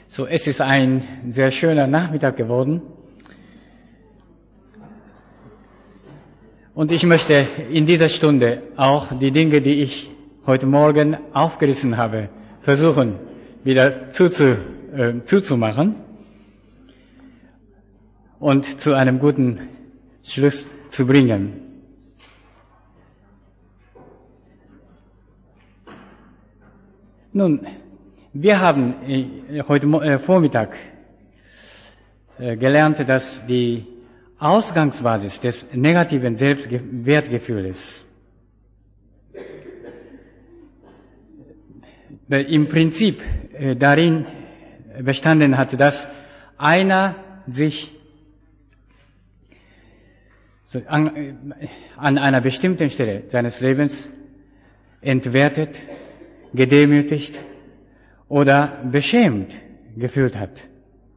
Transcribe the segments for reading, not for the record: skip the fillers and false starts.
So, es ist ein sehr schöner Nachmittag geworden. Und ich möchte in dieser Stunde auch die Dinge, die ich heute Morgen aufgerissen habe, versuchen, wieder zuzumachen und zu einem guten Schluss zu bringen. Nun, wir haben heute Vormittag gelernt, dass die Ausgangsbasis des negativen Selbstwertgefühls im Prinzip darin bestanden hat, dass einer sich an einer bestimmten Stelle seines Lebens entwertet, gedemütigt oder beschämt gefühlt hat.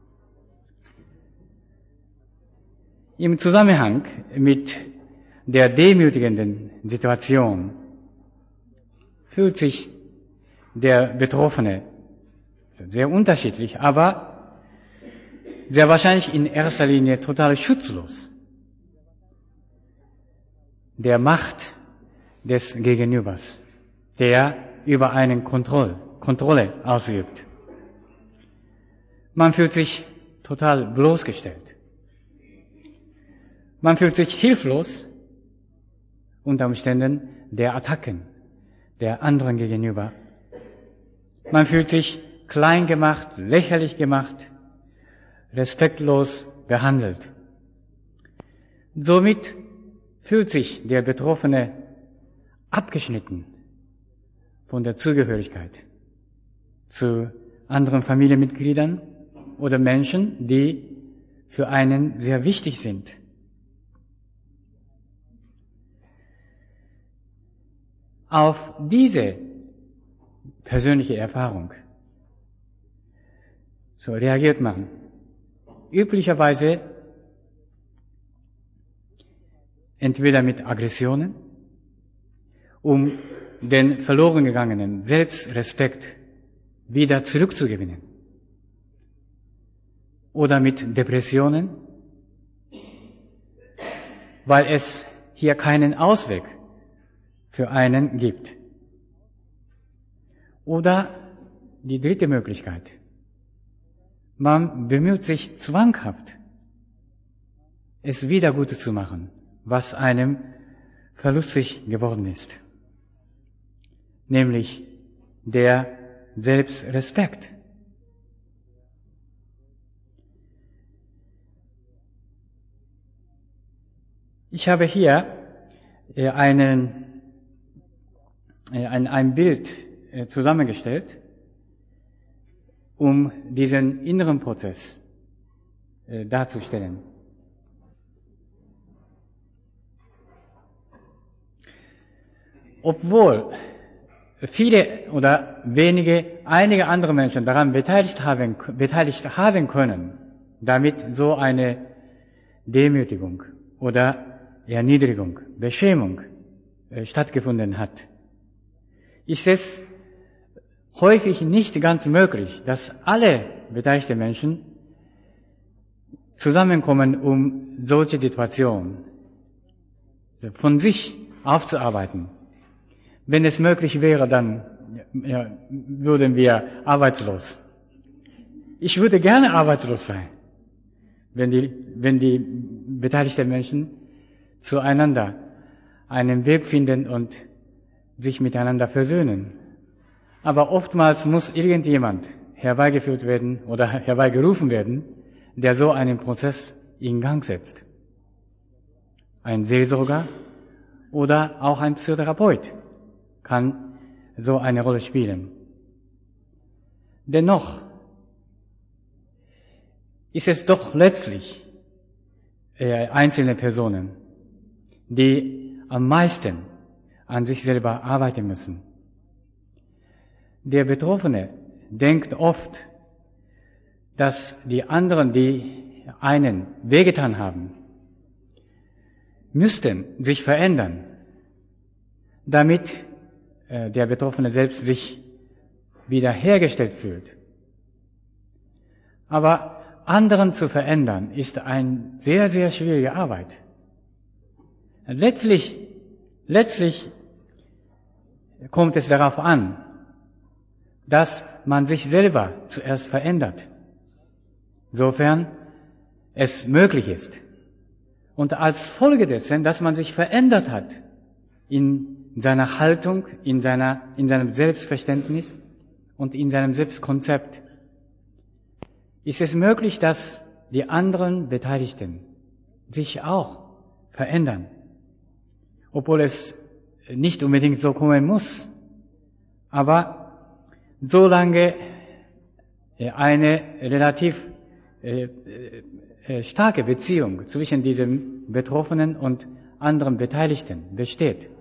Im Zusammenhang mit der demütigenden Situation fühlt sich der Betroffene sehr unterschiedlich, aber sehr wahrscheinlich in erster Linie total schutzlos der Macht des Gegenübers, der über einen Kontrolle ausübt. Man fühlt sich total bloßgestellt. Man fühlt sich hilflos unter Umständen der Attacken der anderen gegenüber. Man fühlt sich klein gemacht, lächerlich gemacht, respektlos behandelt. Somit fühlt sich der Betroffene abgeschnitten von der Zugehörigkeit zu anderen Familienmitgliedern oder Menschen, die für einen sehr wichtig sind. Auf diese persönliche Erfahrung so reagiert man üblicherweise entweder mit Aggressionen, um den verloren gegangenen Selbstrespekt wieder zurückzugewinnen, oder mit Depressionen, weil es hier keinen Ausweg für einen gibt. Oder die dritte Möglichkeit: Man bemüht sich zwanghaft, es wieder gut zu machen, was einem verlustig geworden ist, nämlich der Selbstrespekt. Ich habe hier ein Bild zusammengestellt, um diesen inneren Prozess darzustellen. Obwohl viele oder einige andere Menschen daran beteiligt haben können, damit so eine Demütigung oder Erniedrigung, Beschämung stattgefunden hat, ist es häufig nicht ganz möglich, dass alle beteiligten Menschen zusammenkommen, um solche Situationen von sich aufzuarbeiten. Wenn es möglich wäre, dann würden wir arbeitslos. Ich würde gerne arbeitslos sein, wenn die beteiligten Menschen zueinander einen Weg finden und sich miteinander versöhnen. Aber oftmals muss irgendjemand herbeigeführt werden oder herbeigerufen werden, der so einen Prozess in Gang setzt. Ein Seelsorger oder auch ein Psychotherapeut kann so eine Rolle spielen. Dennoch ist es doch letztlich einzelne Personen, die am meisten an sich selber arbeiten müssen. Der Betroffene denkt oft, dass die anderen, die einen wehgetan haben, müssten sich verändern, damit der Betroffene selbst sich wiederhergestellt fühlt. Aber anderen zu verändern, ist eine sehr, sehr schwierige Arbeit. Letztlich kommt es darauf an, dass man sich selber zuerst verändert, sofern es möglich ist. Und als Folge dessen, dass man sich verändert hat in seiner Haltung, in seinem Selbstverständnis und in seinem Selbstkonzept, ist es möglich, dass die anderen Beteiligten sich auch verändern, obwohl es nicht unbedingt so kommen muss. Aber solange eine relativ starke Beziehung zwischen diesem Betroffenen und anderen Beteiligten besteht,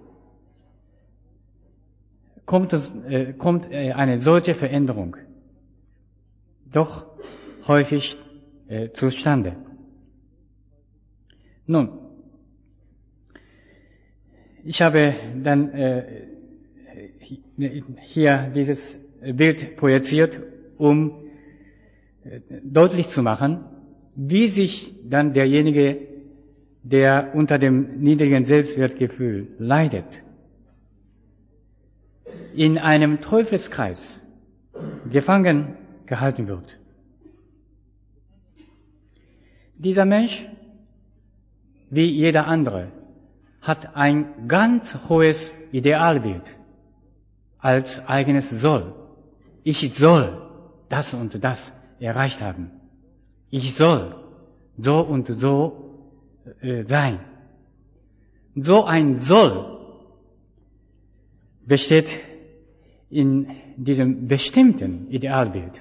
kommt eine solche Veränderung doch häufig zustande. Nun, ich habe dann hier dieses Bild projiziert, um deutlich zu machen, wie sich dann derjenige, der unter dem niedrigen Selbstwertgefühl leidet, in einem Teufelskreis gefangen gehalten wird. Dieser Mensch, wie jeder andere, hat ein ganz hohes Idealbild als eigenes Soll. Ich soll das und das erreicht haben. Ich soll so und so sein. So ein Soll besteht in diesem bestimmten Idealbild.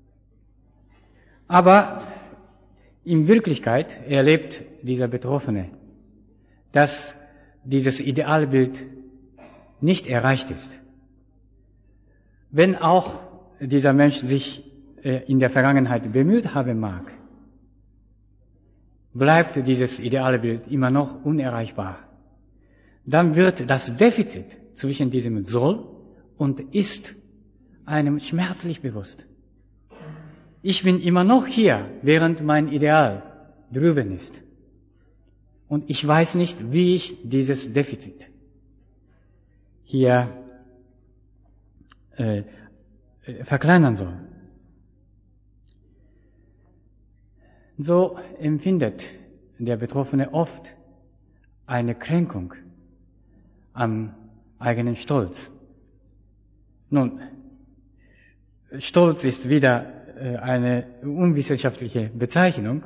Aber in Wirklichkeit erlebt dieser Betroffene, dass dieses Idealbild nicht erreicht ist. Wenn auch dieser Mensch sich in der Vergangenheit bemüht haben mag, bleibt dieses Idealbild immer noch unerreichbar. Dann wird das Defizit zwischen diesem Soll und Ist einem schmerzlich bewusst. Ich bin immer noch hier, während mein Ideal drüben ist. Und ich weiß nicht, wie ich dieses Defizit hier verkleinern soll. So empfindet der Betroffene oft eine Kränkung am eigenen Stolz. Nun, Stolz ist wieder eine unwissenschaftliche Bezeichnung,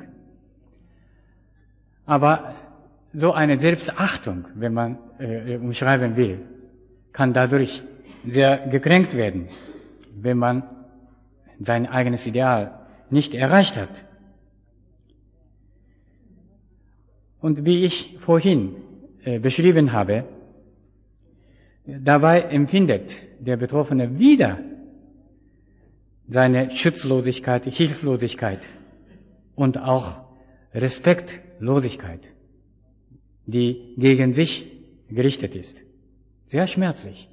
aber so eine Selbstachtung, wenn man umschreiben will, kann dadurch sehr gekränkt werden, wenn man sein eigenes Ideal nicht erreicht hat. Und wie ich vorhin beschrieben habe, dabei empfindet der Betroffene wieder seine Schutzlosigkeit, Hilflosigkeit und auch Respektlosigkeit, die gegen sich gerichtet ist. Sehr schmerzlich.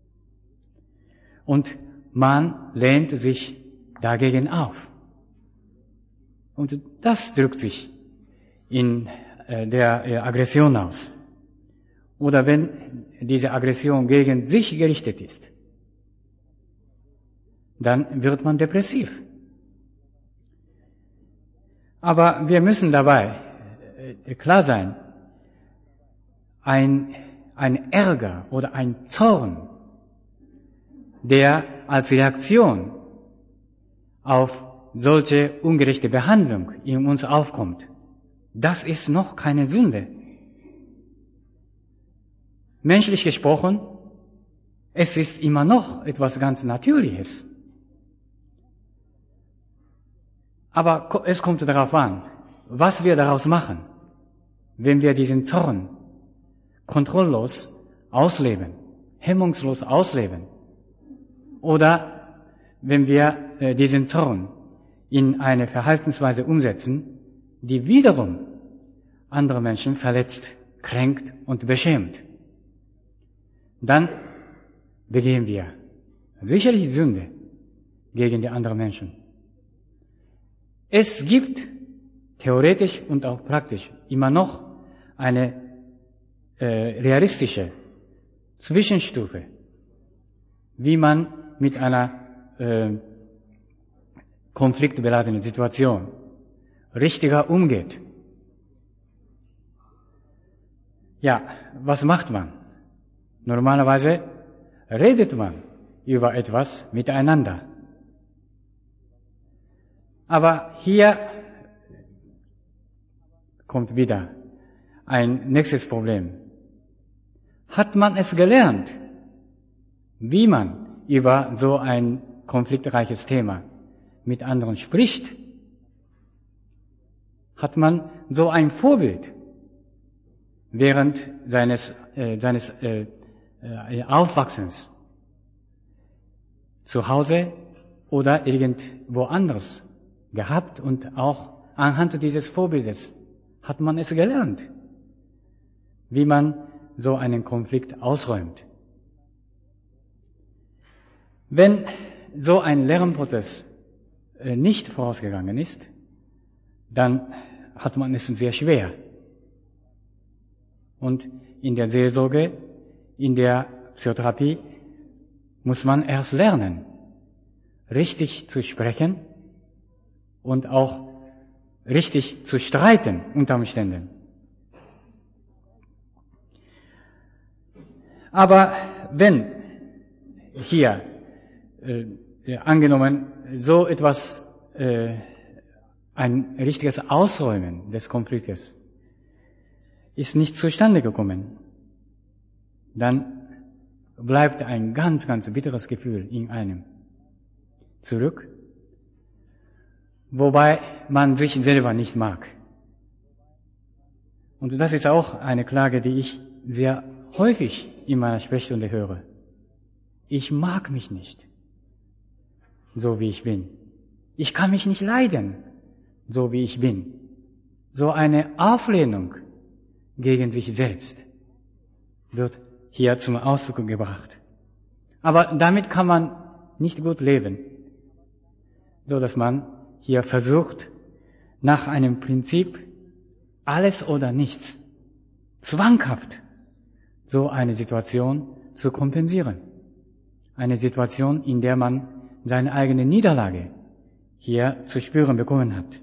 Und man lehnt sich dagegen auf. Und das drückt sich in der Aggression aus. Oder wenn diese Aggression gegen sich gerichtet ist, dann wird man depressiv. Aber wir müssen dabei klar sein, ein Ärger oder ein Zorn, der als Reaktion auf solche ungerechte Behandlung in uns aufkommt, das ist noch keine Sünde. Menschlich gesprochen, es ist immer noch etwas ganz Natürliches. Aber es kommt darauf an, was wir daraus machen, wenn wir diesen Zorn kontrolllos ausleben, hemmungslos ausleben, oder wenn wir diesen Zorn in eine Verhaltensweise umsetzen, die wiederum andere Menschen verletzt, kränkt und beschämt. Dann begehen wir sicherlich Sünde gegen die anderen Menschen. Es gibt theoretisch und auch praktisch immer noch eine realistische Zwischenstufe, wie man mit einer konfliktbeladenen Situation richtiger umgeht. Ja, was macht man? Normalerweise redet man über etwas miteinander. Aber hier kommt wieder ein nächstes Problem. Hat man es gelernt, wie man über so ein konfliktreiches Thema mit anderen spricht? Hat man so ein Vorbild während seines Aufwachsens zu Hause oder irgendwo anders gehabt, und auch anhand dieses Vorbildes hat man es gelernt, wie man so einen Konflikt ausräumt. Wenn so ein Lernprozess nicht vorausgegangen ist, dann hat man es sehr schwer. Und in der Seelsorge, in der Psychotherapie muss man erst lernen, richtig zu sprechen und auch richtig zu streiten unter Umständen. Aber wenn hier angenommen so etwas, ein richtiges Ausräumen des Konfliktes ist nicht zustande gekommen, dann bleibt ein ganz, ganz bitteres Gefühl in einem zurück, wobei man sich selber nicht mag. Und das ist auch eine Klage, die ich sehr häufig in meiner Sprechstunde höre. Ich mag mich nicht, so wie ich bin. Ich kann mich nicht leiden, so wie ich bin. So eine Auflehnung gegen sich selbst wird hier zum Ausdruck gebracht. Aber damit kann man nicht gut leben, so dass man hier versucht, nach einem Prinzip alles oder nichts, zwanghaft so eine Situation zu kompensieren. Eine Situation, in der man seine eigene Niederlage hier zu spüren bekommen hat.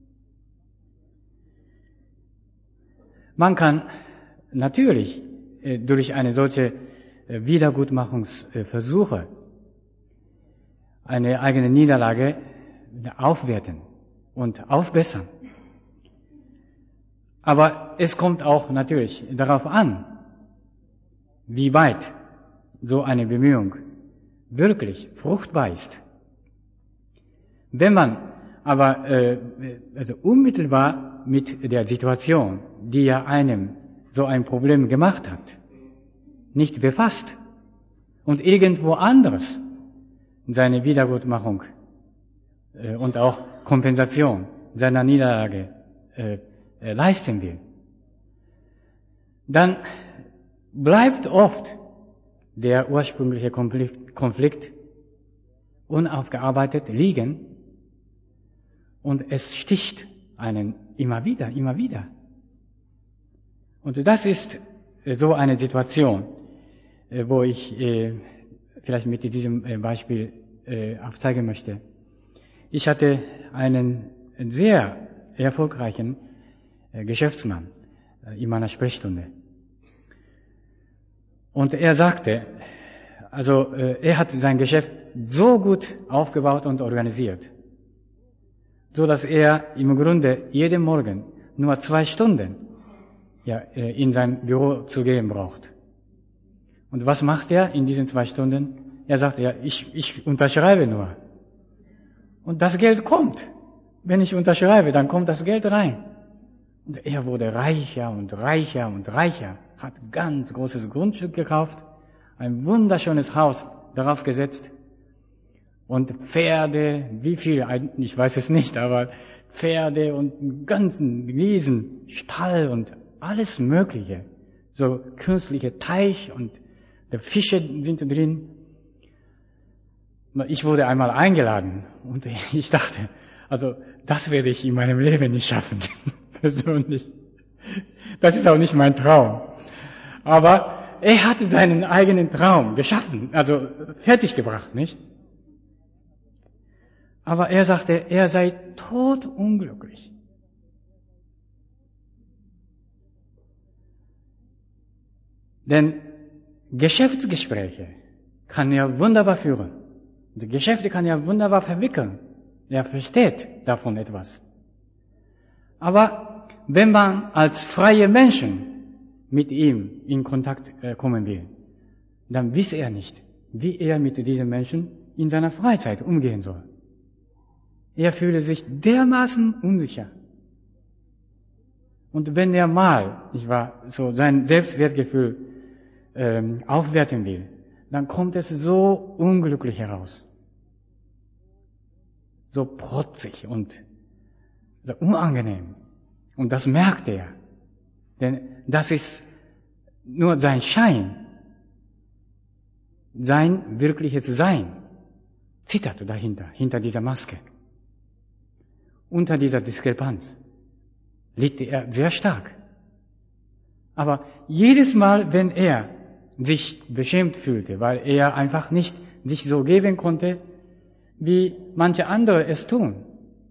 Man kann natürlich durch eine solche Wiedergutmachungsversuche eine eigene Niederlage aufwerten und aufbessern. Aber es kommt auch natürlich darauf an, wie weit so eine Bemühung wirklich fruchtbar ist. Wenn man aber unmittelbar mit der Situation, die ja einem so ein Problem gemacht hat, nicht befasst und irgendwo anderes seine Wiedergutmachung und auch Kompensation seiner Niederlage leisten will, dann bleibt oft der ursprüngliche Konflikt unaufgearbeitet liegen und es sticht einen immer wieder. Und das ist so eine Situation, wo ich vielleicht mit diesem Beispiel aufzeigen möchte. Ich hatte einen sehr erfolgreichen Geschäftsmann in meiner Sprechstunde. Und er sagte, er hat sein Geschäft so gut aufgebaut und organisiert, so dass er im Grunde jeden Morgen nur 2 Stunden in sein Büro zu gehen braucht. Und was macht er in diesen 2 Stunden? Er sagt, ich unterschreibe nur. Und das Geld kommt. Wenn ich unterschreibe, dann kommt das Geld rein. Und er wurde reicher und reicher und reicher, hat ganz großes Grundstück gekauft, ein wunderschönes Haus darauf gesetzt und Pferde, wie viel, ich weiß es nicht, aber Pferde und einen ganzen Riesen, Stall und alles Mögliche, so künstliche Teich und die Fische sind drin. Ich wurde einmal eingeladen und ich dachte, Also das werde ich in meinem Leben nicht schaffen, persönlich. Das ist auch nicht mein Traum. Aber er hatte seinen eigenen Traum geschaffen, also fertiggebracht, nicht? Aber er sagte, er sei todunglücklich. Denn Geschäftsgespräche kann er wunderbar führen. Die Geschäfte kann er wunderbar verwickeln. Er versteht davon etwas. Aber wenn man als freie Menschen mit ihm in Kontakt kommen will, dann wisse er nicht, wie er mit diesen Menschen in seiner Freizeit umgehen soll. Er fühle sich dermaßen unsicher. Und wenn er mal, so sein Selbstwertgefühl aufwerten will, dann kommt es so unglücklich heraus. So protzig und so unangenehm. Und das merkt er. Denn das ist nur sein Schein. Sein wirkliches Sein zittert dahinter, hinter dieser Maske. Unter dieser Diskrepanz litt er sehr stark. Aber jedes Mal, wenn er sich beschämt fühlte, weil er einfach nicht sich so geben konnte, wie manche andere es tun,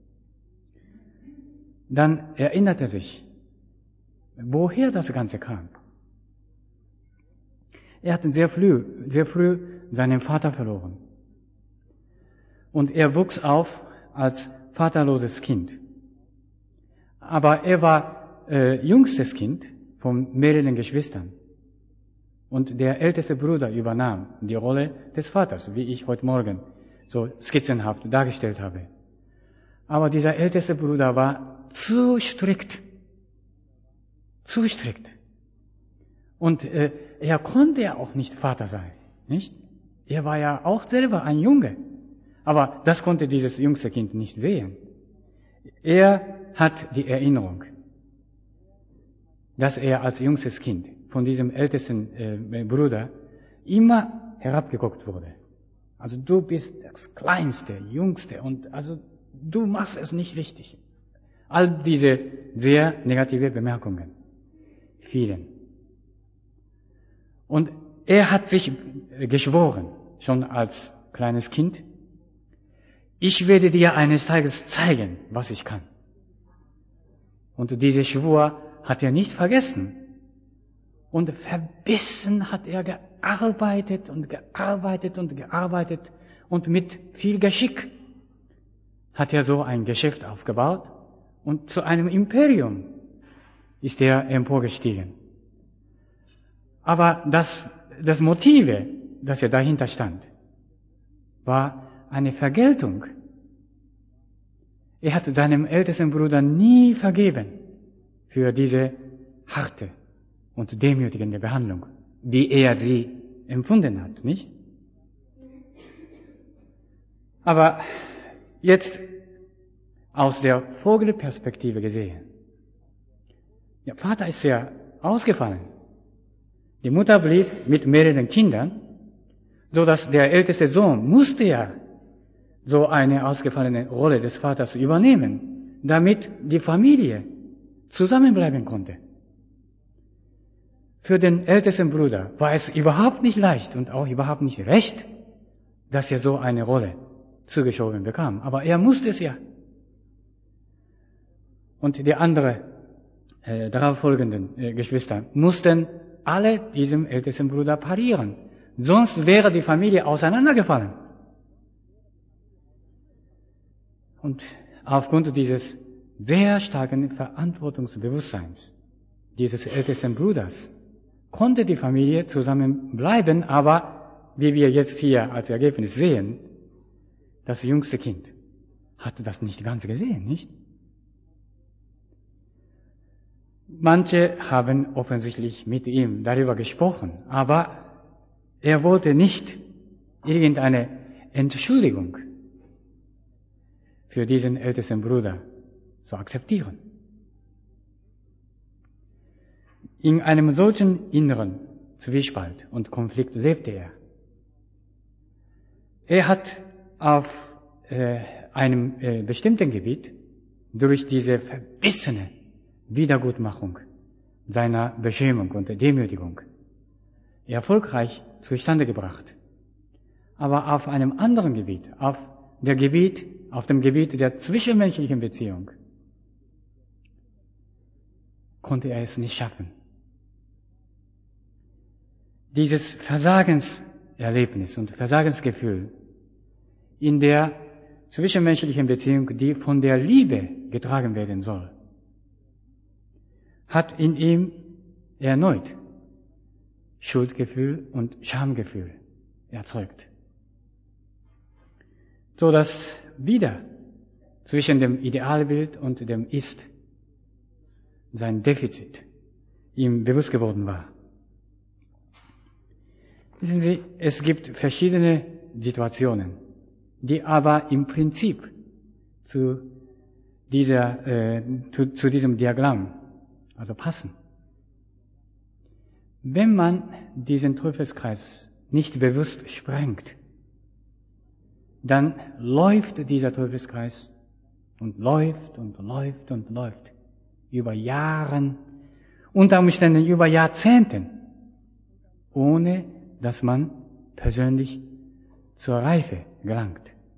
dann erinnerte er sich, woher das Ganze kam. Er hatte sehr früh seinen Vater verloren. Und er wuchs auf als vaterloses Kind. Aber er war jüngstes Kind von mehreren Geschwistern. Und der älteste Bruder übernahm die Rolle des Vaters, wie ich heute Morgen so skizzenhaft dargestellt habe. Aber dieser älteste Bruder war zu strikt. Zu strikt. Und er konnte ja auch nicht Vater sein, nicht? Er war ja auch selber ein Junge. Aber das konnte dieses jüngste Kind nicht sehen. Er hat die Erinnerung, dass er als jüngstes Kind von diesem ältesten Bruder immer herabgeguckt wurde. Also du bist das Kleinste, Jüngste und also du machst es nicht richtig. All diese sehr negative Bemerkungen fielen. Und er hat sich geschworen, schon als kleines Kind, ich werde dir eines Tages zeigen, was ich kann. Und diese Schwur hat er nicht vergessen. Und verbissen hat er gearbeitet und gearbeitet und gearbeitet. Und mit viel Geschick hat er so ein Geschäft aufgebaut. Und zu einem Imperium ist er emporgestiegen. Aber das Motive, das er dahinter stand, war eine Vergeltung. Er hat seinem ältesten Bruder nie vergeben für diese harte und demütigende Behandlung, wie er sie empfunden hat, nicht? Aber jetzt aus der Vogelperspektive gesehen. Der Vater ist sehr ausgefallen. Die Mutter blieb mit mehreren Kindern, so dass der älteste Sohn musste ja so eine ausgefallene Rolle des Vaters übernehmen, damit die Familie zusammenbleiben konnte. Für den ältesten Bruder war es überhaupt nicht leicht und auch überhaupt nicht recht, dass er so eine Rolle zugeschoben bekam. Aber er musste es ja. Und die anderen darauf folgenden Geschwister mussten alle diesem ältesten Bruder parieren. Sonst wäre die Familie auseinandergefallen. Und aufgrund dieses sehr starken Verantwortungsbewusstseins dieses ältesten Bruders konnte die Familie zusammenbleiben, aber wie wir jetzt hier als Ergebnis sehen, das jüngste Kind hatte das nicht ganz gesehen, nicht? Manche haben offensichtlich mit ihm darüber gesprochen, aber er wollte nicht irgendeine Entschuldigung für diesen ältesten Bruder zu akzeptieren. In einem solchen inneren Zwiespalt und Konflikt lebte er. Er hat auf einem bestimmten Gebiet durch diese verbissene Wiedergutmachung seiner Beschämung und Demütigung erfolgreich zustande gebracht. Aber auf einem anderen Gebiet, auf dem Gebiet der zwischenmenschlichen Beziehung, konnte er es nicht schaffen. Dieses Versagenserlebnis und Versagensgefühl in der zwischenmenschlichen Beziehung, die von der Liebe getragen werden soll, hat in ihm erneut Schuldgefühl und Schamgefühl erzeugt, so dass wieder zwischen dem Idealbild und dem Ist sein Defizit ihm bewusst geworden war. Wissen Sie, es gibt verschiedene Situationen, die aber im Prinzip zu diesem Diagramm also passen. Wenn man diesen Teufelskreis nicht bewusst sprengt, dann läuft dieser Teufelskreis und läuft und läuft und läuft über Jahren, unter Umständen über Jahrzehnten, ohne dass man persönlich zur Reife gelangt.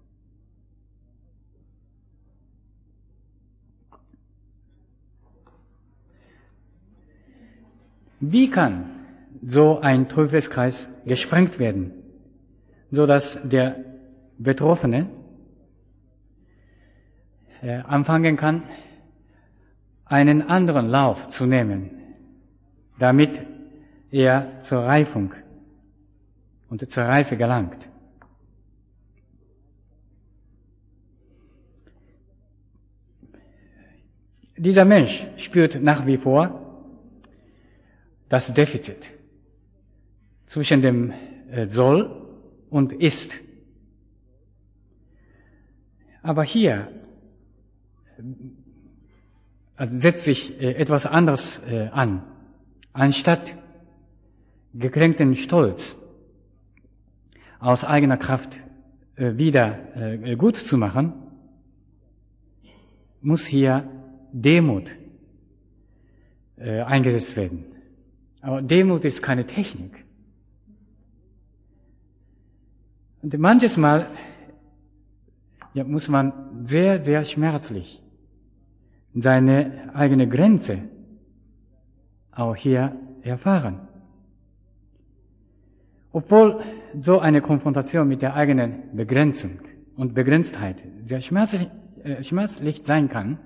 Wie kann so ein Teufelskreis gesprengt werden, so dass der Betroffene anfangen kann, einen anderen Lauf zu nehmen, damit er zur Reifung und zur Reife gelangt? Dieser Mensch spürt nach wie vor das Defizit zwischen dem Soll und Ist. Aber hier setzt sich etwas anderes an. Anstatt gekränkten Stolz aus eigener Kraft wieder gut zu machen, muss hier Demut eingesetzt werden. Aber Demut ist keine Technik. Und manches Mal muss man sehr, sehr schmerzlich seine eigene Grenze auch hier erfahren. Obwohl so eine Konfrontation mit der eigenen Begrenzung und Begrenztheit sehr schmerzlich sein kann,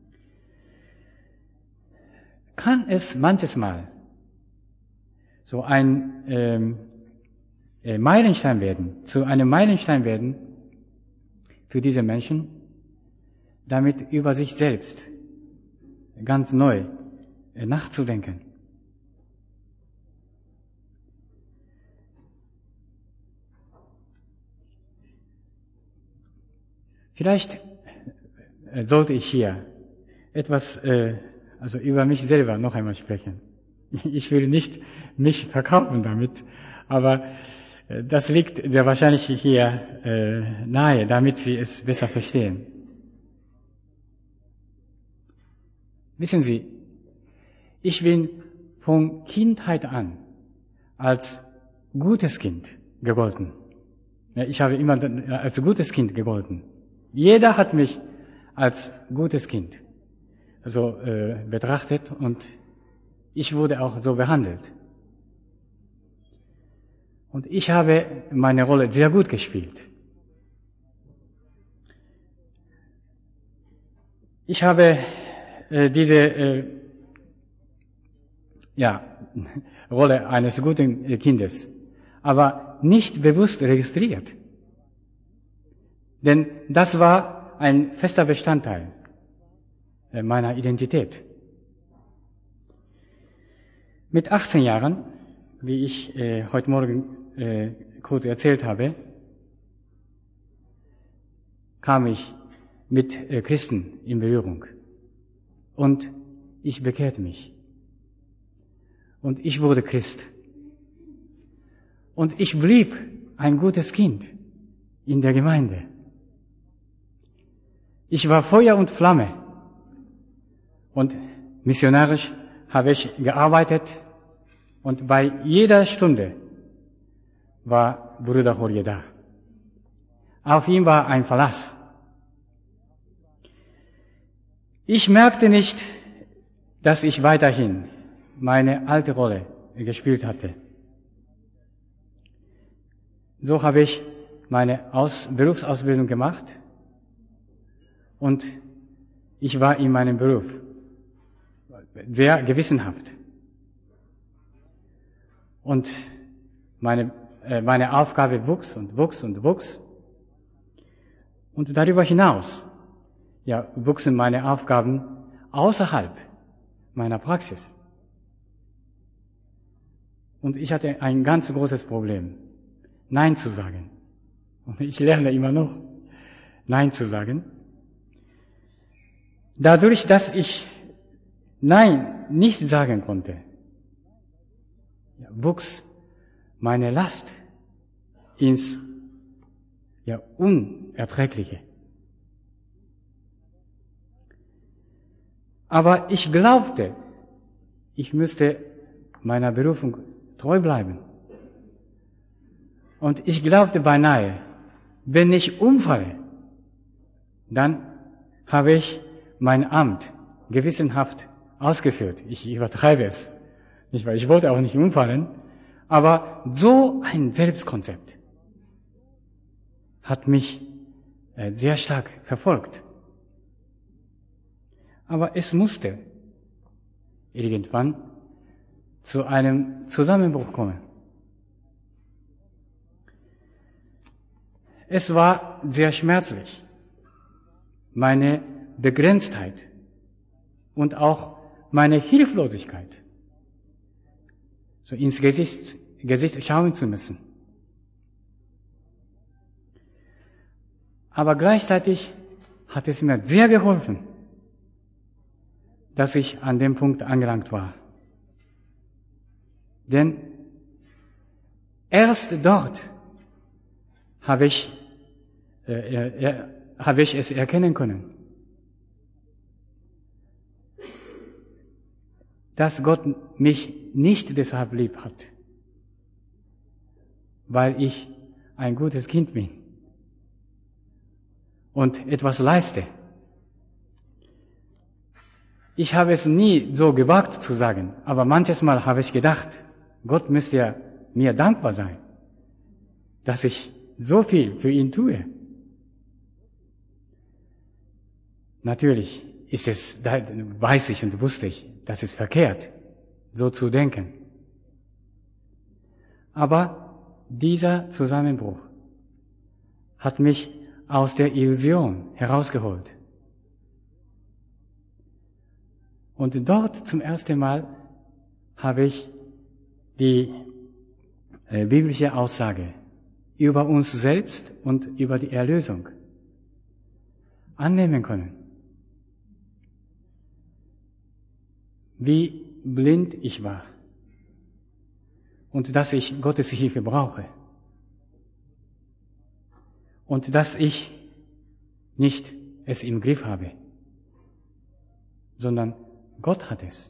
kann es manches Mal so ein Meilenstein werden, zu einem Meilenstein werden für diese Menschen, damit über sich selbst ganz neu nachzudenken. Vielleicht sollte ich hier etwas über mich selber noch einmal sprechen. Ich will nicht mich verkaufen damit, aber das liegt sehr wahrscheinlich hier nahe, damit Sie es besser verstehen. Wissen Sie, ich bin von Kindheit an als gutes Kind gegolten. Ich habe immer als gutes Kind gegolten. Jeder hat mich als gutes Kind betrachtet und ich wurde auch so behandelt. Und ich habe meine Rolle sehr gut gespielt. Ich habe diese Rolle eines guten Kindes aber nicht bewusst registriert. Denn das war ein fester Bestandteil meiner Identität. Mit 18 Jahren, wie ich heute Morgen kurz erzählt habe, kam ich mit Christen in Berührung. Und ich bekehrte mich. Und ich wurde Christ. Und ich blieb ein gutes Kind in der Gemeinde. Ich war Feuer und Flamme. Und missionarisch habe ich gearbeitet. Und bei jeder Stunde war Bruder Jorge da. Auf ihn war ein Verlass. Ich merkte nicht, dass ich weiterhin meine alte Rolle gespielt hatte. So habe ich meine Berufsausbildung gemacht und ich war in meinem Beruf sehr gewissenhaft. Und meine Aufgabe wuchs und wuchs und wuchs. Und darüber hinaus, wuchsen meine Aufgaben außerhalb meiner Praxis. Und ich hatte ein ganz großes Problem, Nein zu sagen. Und ich lerne immer noch, Nein zu sagen. Dadurch, dass ich Nein nicht sagen konnte, wuchs meine Last ins Unerträgliche. Aber ich glaubte, ich müsste meiner Berufung treu bleiben. Und ich glaubte beinahe, wenn ich umfalle, dann habe ich mein Amt gewissenhaft ausgeführt. Ich übertreibe es. Nicht, weil ich wollte auch nicht umfallen, aber so ein Selbstkonzept hat mich sehr stark verfolgt. Aber es musste irgendwann zu einem Zusammenbruch kommen. Es war sehr schmerzlich, meine Begrenztheit und auch meine Hilflosigkeit so ins Gesicht schauen zu müssen. Aber gleichzeitig hat es mir sehr geholfen, dass ich an dem Punkt angelangt war. Denn erst dort habe ich es erkennen können, dass Gott mich nicht deshalb lieb hat, weil ich ein gutes Kind bin und etwas leiste. Ich habe es nie so gewagt zu sagen, aber manches Mal habe ich gedacht, Gott müsste ja mir dankbar sein, dass ich so viel für ihn tue. Natürlich ist es, weiß ich und wusste ich, das ist verkehrt, so zu denken. Aber dieser Zusammenbruch hat mich aus der Illusion herausgeholt. Und dort zum ersten Mal habe ich die biblische Aussage über uns selbst und über die Erlösung annehmen können. Wie blind ich war und dass ich Gottes Hilfe brauche und dass ich nicht es im Griff habe, sondern Gott hat es.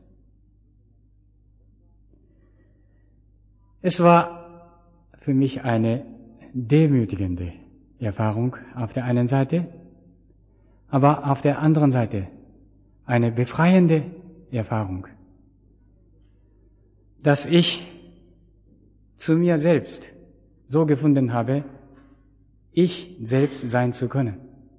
Es war für mich eine demütigende Erfahrung auf der einen Seite, aber auf der anderen Seite eine befreiende Erfahrung, dass ich zu mir selbst so gefunden habe, ich selbst sein zu können.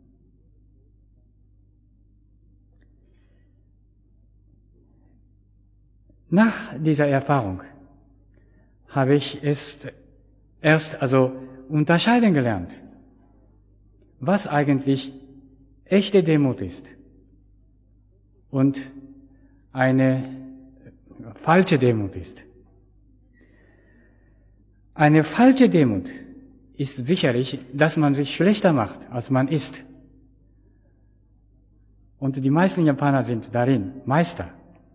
Nach dieser Erfahrung habe ich es erst unterscheiden gelernt, was eigentlich echte Demut ist und eine falsche Demut ist. Eine falsche Demut ist sicherlich, dass man sich schlechter macht, als man ist. Und die meisten Japaner sind darin Meister.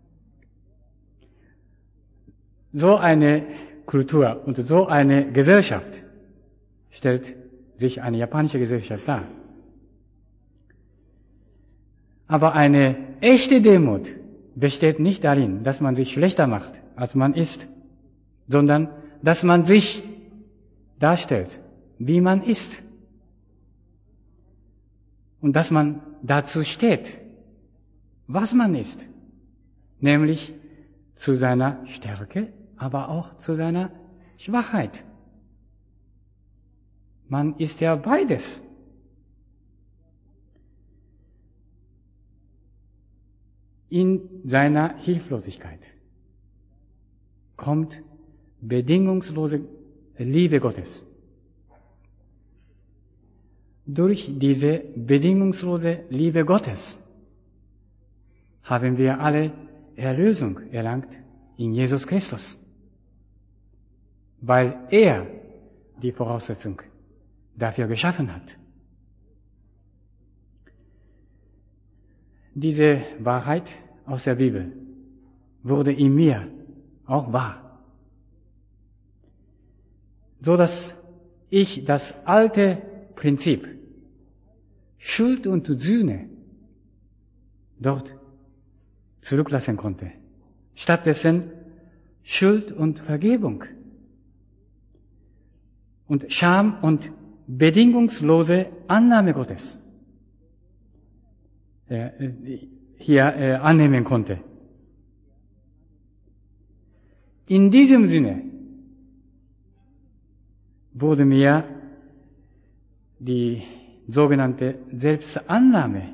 So eine Kultur und so eine Gesellschaft stellt sich eine japanische Gesellschaft dar. Aber eine echte Demut besteht nicht darin, dass man sich schlechter macht, als man ist, sondern dass man sich darstellt, wie man ist. Und dass man dazu steht, was man ist, nämlich zu seiner Stärke, aber auch zu seiner Schwachheit. Man ist ja beides. In seiner Hilflosigkeit kommt bedingungslose Liebe Gottes. Durch diese bedingungslose Liebe Gottes haben wir alle Erlösung erlangt in Jesus Christus, weil er die Voraussetzung dafür geschaffen hat. Diese Wahrheit aus der Bibel wurde in mir auch wahr, so dass ich das alte Prinzip Schuld und Sühne dort zurücklassen konnte. Stattdessen Schuld und Vergebung und Scham und bedingungslose Annahme Gottes hier annehmen konnte. In diesem Sinne wurde mir die sogenannte Selbstannahme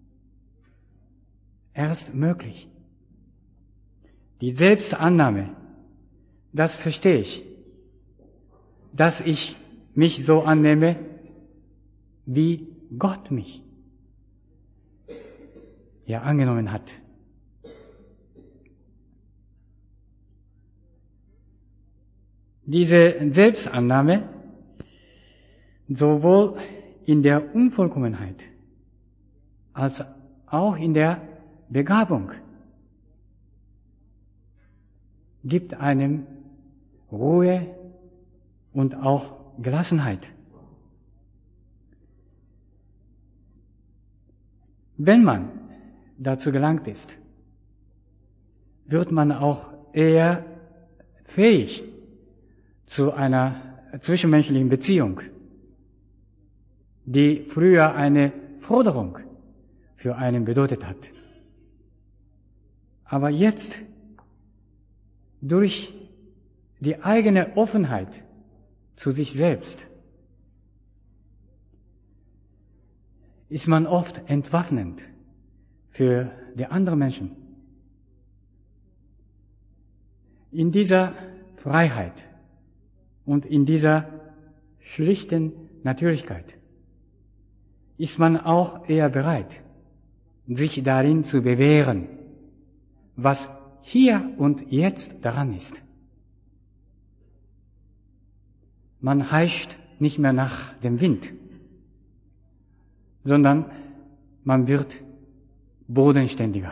erst möglich. Die Selbstannahme, das verstehe ich, dass ich mich so annehme, wie Gott mich ja angenommen hat. Diese Selbstannahme sowohl in der Unvollkommenheit als auch in der Begabung gibt einem Ruhe und auch Gelassenheit. Wenn man dazu gelangt ist, wird man auch eher fähig zu einer zwischenmenschlichen Beziehung, die früher eine Forderung für einen bedeutet hat. Aber jetzt, durch die eigene Offenheit zu sich selbst, ist man oft entwaffnend für die anderen Menschen. In dieser Freiheit und in dieser schlichten Natürlichkeit ist man auch eher bereit, sich darin zu bewähren, was hier und jetzt daran ist. Man heischt nicht mehr nach dem Wind, sondern man wird bodenständiger.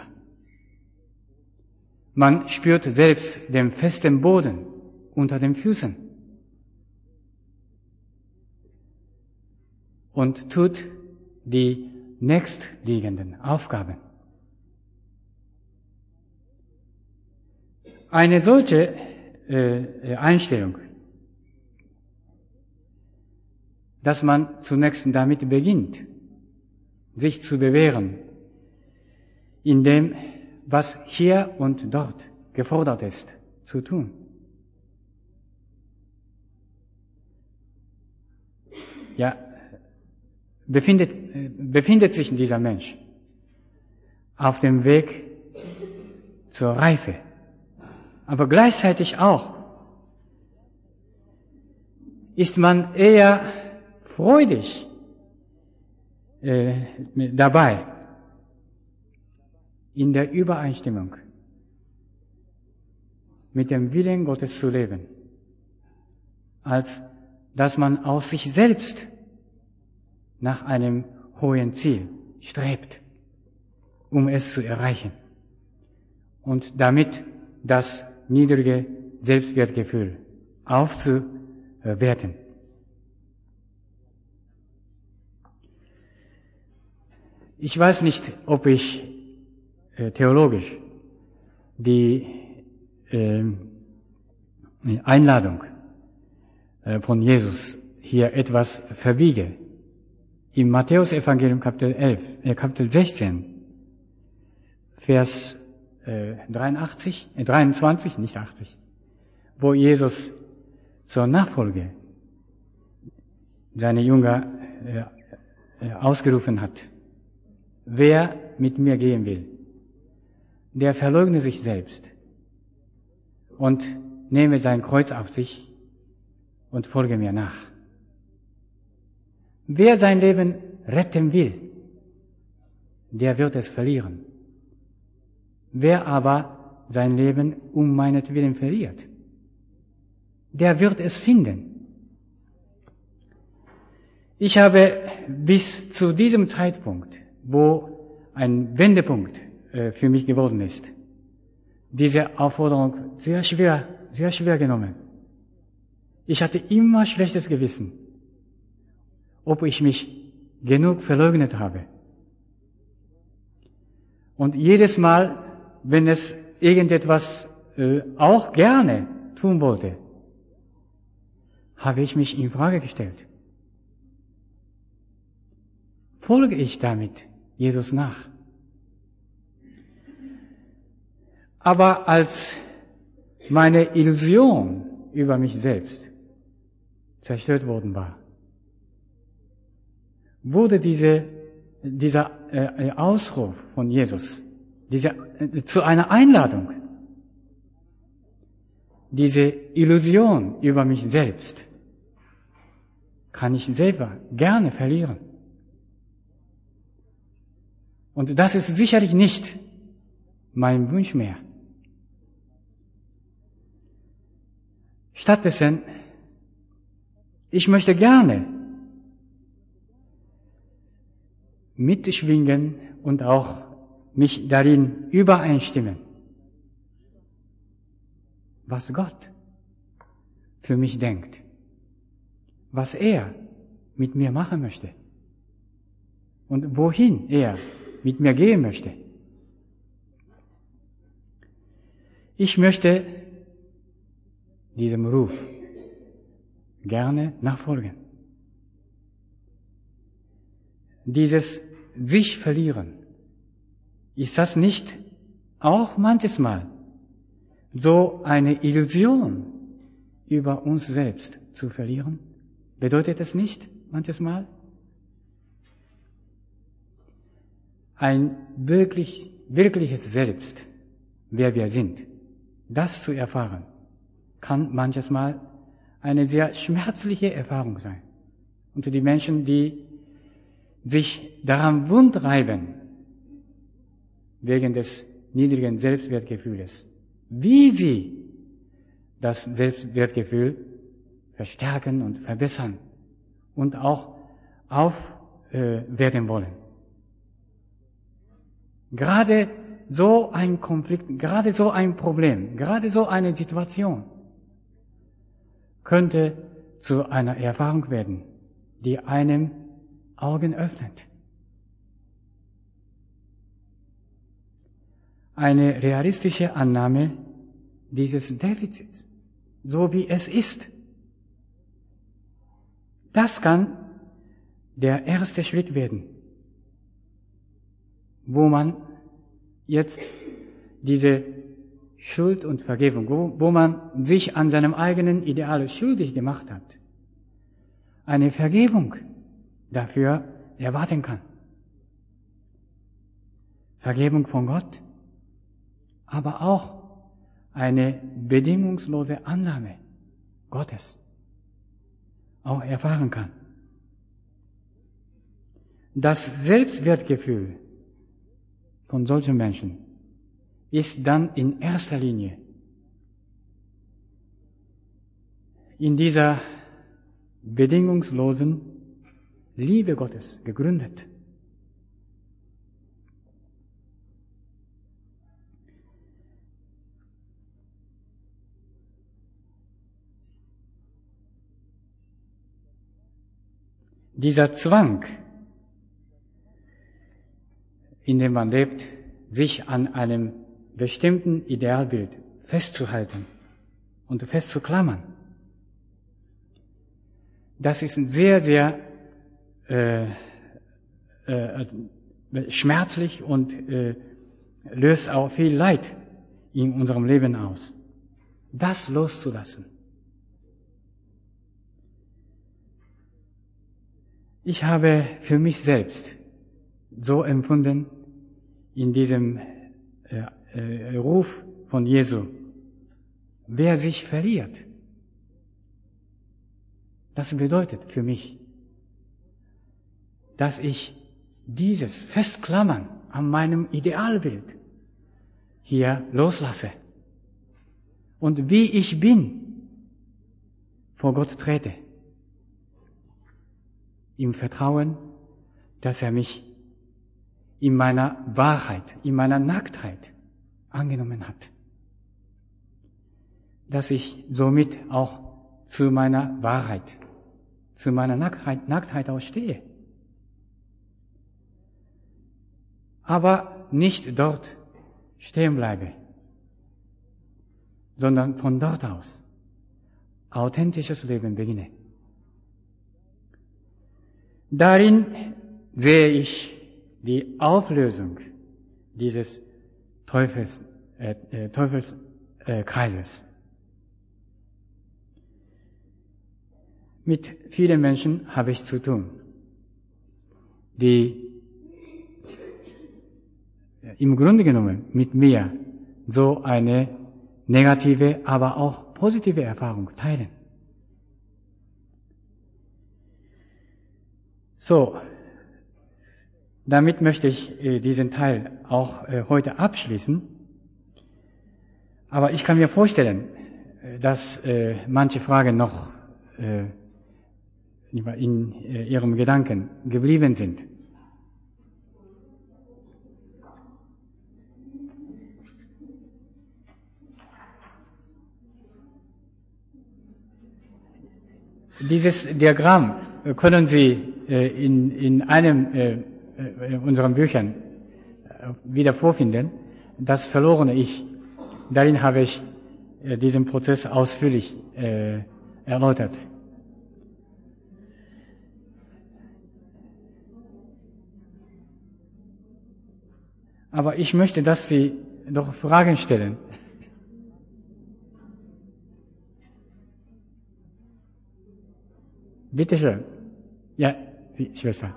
Man spürt selbst den festen Boden unter den Füßen und tut die nächstliegenden Aufgaben. Eine solche Einstellung, dass man zunächst damit beginnt, sich zu bewähren, in dem, was hier und dort gefordert ist, zu tun. Ja, befindet sich dieser Mensch auf dem Weg zur Reife, aber gleichzeitig auch ist man eher freudig dabei, in der Übereinstimmung mit dem Willen Gottes zu leben, als dass man aus sich selbst nach einem hohen Ziel strebt, um es zu erreichen und damit das niedrige Selbstwertgefühl aufzuwerten. Ich weiß nicht, ob ich theologisch die Einladung von Jesus hier etwas verbiege. Im Matthäus-Evangelium Kapitel 16, Vers 23, nicht 80, wo Jesus zur Nachfolge seine Jünger ausgerufen hat. Wer mit mir gehen will, der verleugne sich selbst und nehme sein Kreuz auf sich und folge mir nach. Wer sein Leben retten will, der wird es verlieren. Wer aber sein Leben um meinetwillen verliert, der wird es finden. Ich habe bis zu diesem Zeitpunkt, wo ein Wendepunkt für mich geworden ist, diese Aufforderung sehr schwer genommen. Ich hatte immer schlechtes Gewissen, ob ich mich genug verleugnet habe. Und jedes Mal, wenn es irgendetwas auch gerne tun wollte, habe ich mich in Frage gestellt. Folge ich damit Jesus nach? Aber als meine Illusion über mich selbst zerstört worden war, wurde dieser Ausruf von Jesus zu einer Einladung. Diese Illusion über mich selbst kann ich selber gerne verlieren. Und das ist sicherlich nicht mein Wunsch mehr. Stattdessen, ich möchte gerne mitschwingen und auch mich darin übereinstimmen, was Gott für mich denkt, was er mit mir machen möchte und wohin er mit mir gehen möchte. Ich möchte diesem Ruf gerne nachfolgen. Dieses sich verlieren, ist das nicht auch manches Mal so eine Illusion über uns selbst zu verlieren? Bedeutet es nicht manches Mal? Ein wirkliches Selbst, wer wir sind, das zu erfahren, kann manches Mal eine sehr schmerzliche Erfahrung sein. Und die Menschen, die sich daran wundreiben, wegen des niedrigen Selbstwertgefühls, wie sie das Selbstwertgefühl verstärken und verbessern und auch aufwerten wollen. Gerade so ein Konflikt, gerade so ein Problem, gerade so eine Situation könnte zu einer Erfahrung werden, die einem Augen öffnet. Eine realistische Annahme dieses Defizits, so wie es ist. Das kann der erste Schritt werden, wo man jetzt diese Schuld und Vergebung, wo man sich an seinem eigenen Ideal schuldig gemacht hat, eine Vergebung dafür erwarten kann. Vergebung von Gott, aber auch eine bedingungslose Annahme Gottes auch erfahren kann. Das Selbstwertgefühl von solchen Menschen ist dann in erster Linie in dieser bedingungslosen Liebe Gottes gegründet. Dieser Zwang, in dem man lebt, sich an einem bestimmten Idealbild festzuhalten und festzuklammern. Das ist sehr, sehr schmerzlich und löst auch viel Leid in unserem Leben aus. Das loszulassen. Ich habe für mich selbst so empfunden, in diesem Ruf von Jesu, wer sich verliert, das bedeutet für mich, dass ich dieses Festklammern an meinem Idealbild hier loslasse und wie ich bin vor Gott trete, im Vertrauen, dass er mich in meiner Wahrheit, in meiner Nacktheit angenommen hat. Dass ich somit auch zu meiner Wahrheit, zu meiner Nacktheit auch stehe. Aber nicht dort stehen bleibe, sondern von dort aus authentisches Leben beginne. Darin sehe ich die Auflösung dieses Teufelskreises. Mit vielen Menschen habe ich zu tun, die im Grunde genommen mit mir so eine negative, aber auch positive Erfahrung teilen. So, damit möchte ich diesen Teil auch heute abschließen. Aber ich kann mir vorstellen, dass manche Fragen noch in Ihrem Gedanken geblieben sind. Dieses Diagramm können Sie in einem unseren Büchern wieder vorfinden. Das verlorene Ich. Darin habe ich diesen Prozess ausführlich erläutert. Aber ich möchte, dass Sie doch Fragen stellen. Bitte schön. Ja, die Schwester.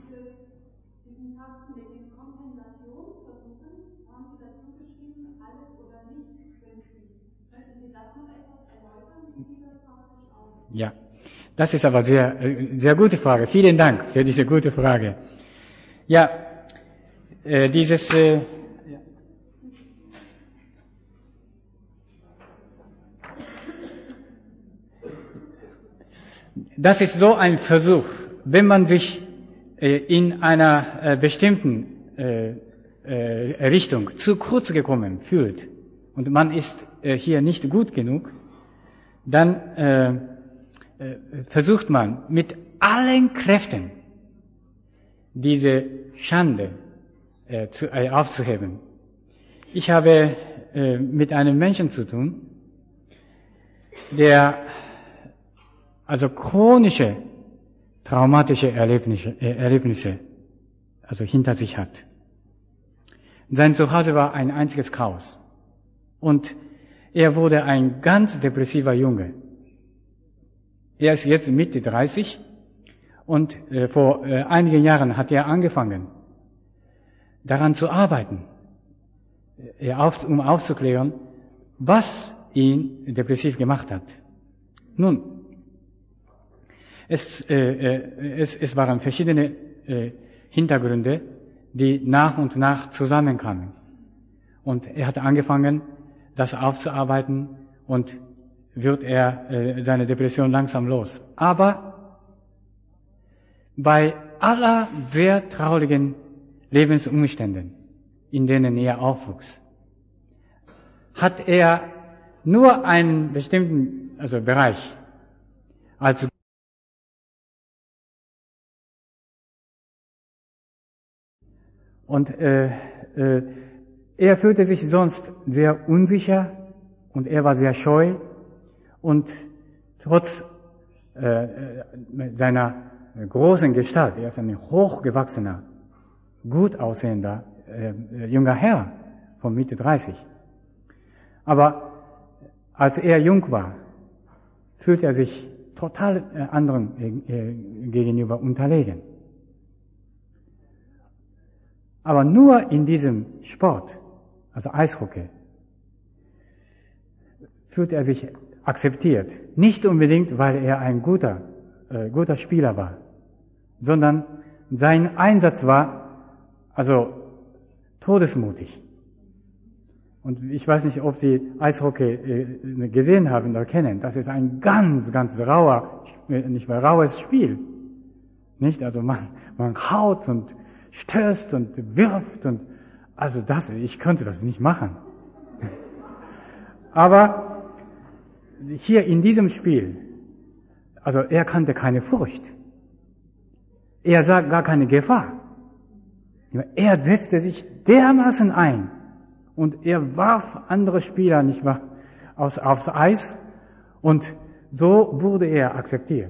Ja, das ist aber sehr gute Frage. Vielen Dank für diese gute Frage. Ja, das ist so ein Versuch, wenn man sich in einer bestimmten Richtung zu kurz gekommen fühlt und man ist hier nicht gut genug, dann versucht man mit allen Kräften diese Schande aufzuheben. Ich habe mit einem Menschen zu tun, der also chronische traumatische Erlebnisse also hinter sich hat. Sein Zuhause war ein einziges Chaos. Und er wurde ein ganz depressiver Junge. Er ist jetzt Mitte 30 und vor einigen Jahren hat er angefangen, daran zu arbeiten, um aufzuklären, was ihn depressiv gemacht hat. Nun, es waren verschiedene Hintergründe, die nach und nach zusammenkamen. Und er hat angefangen, das aufzuarbeiten und wird er seine Depression langsam los. Aber bei aller sehr traurigen Lebensumständen, in denen er aufwuchs, hat er nur einen bestimmten Bereich als Und er fühlte sich sonst sehr unsicher und er war sehr scheu und trotz seiner großen Gestalt, er ist ein hochgewachsener, gut aussehender junger Herr von Mitte 30. Aber als er jung war, fühlte er sich total anderen gegenüber unterlegen. Aber nur in diesem Sport, also Eishockey, fühlte er sich akzeptiert. Nicht unbedingt, weil er ein guter Spieler war, sondern sein Einsatz war also todesmutig. Und ich weiß nicht, ob Sie Eishockey gesehen haben oder kennen. Das ist ein ganz, ganz raues Spiel. Nicht? Also man haut und stößt und wirft und also ich könnte das nicht machen. Aber hier in diesem Spiel, also er kannte keine Furcht. Er sah gar keine Gefahr. Er setzte sich dermaßen ein und er warf andere Spieler, nicht wahr, aufs Eis und so wurde er akzeptiert.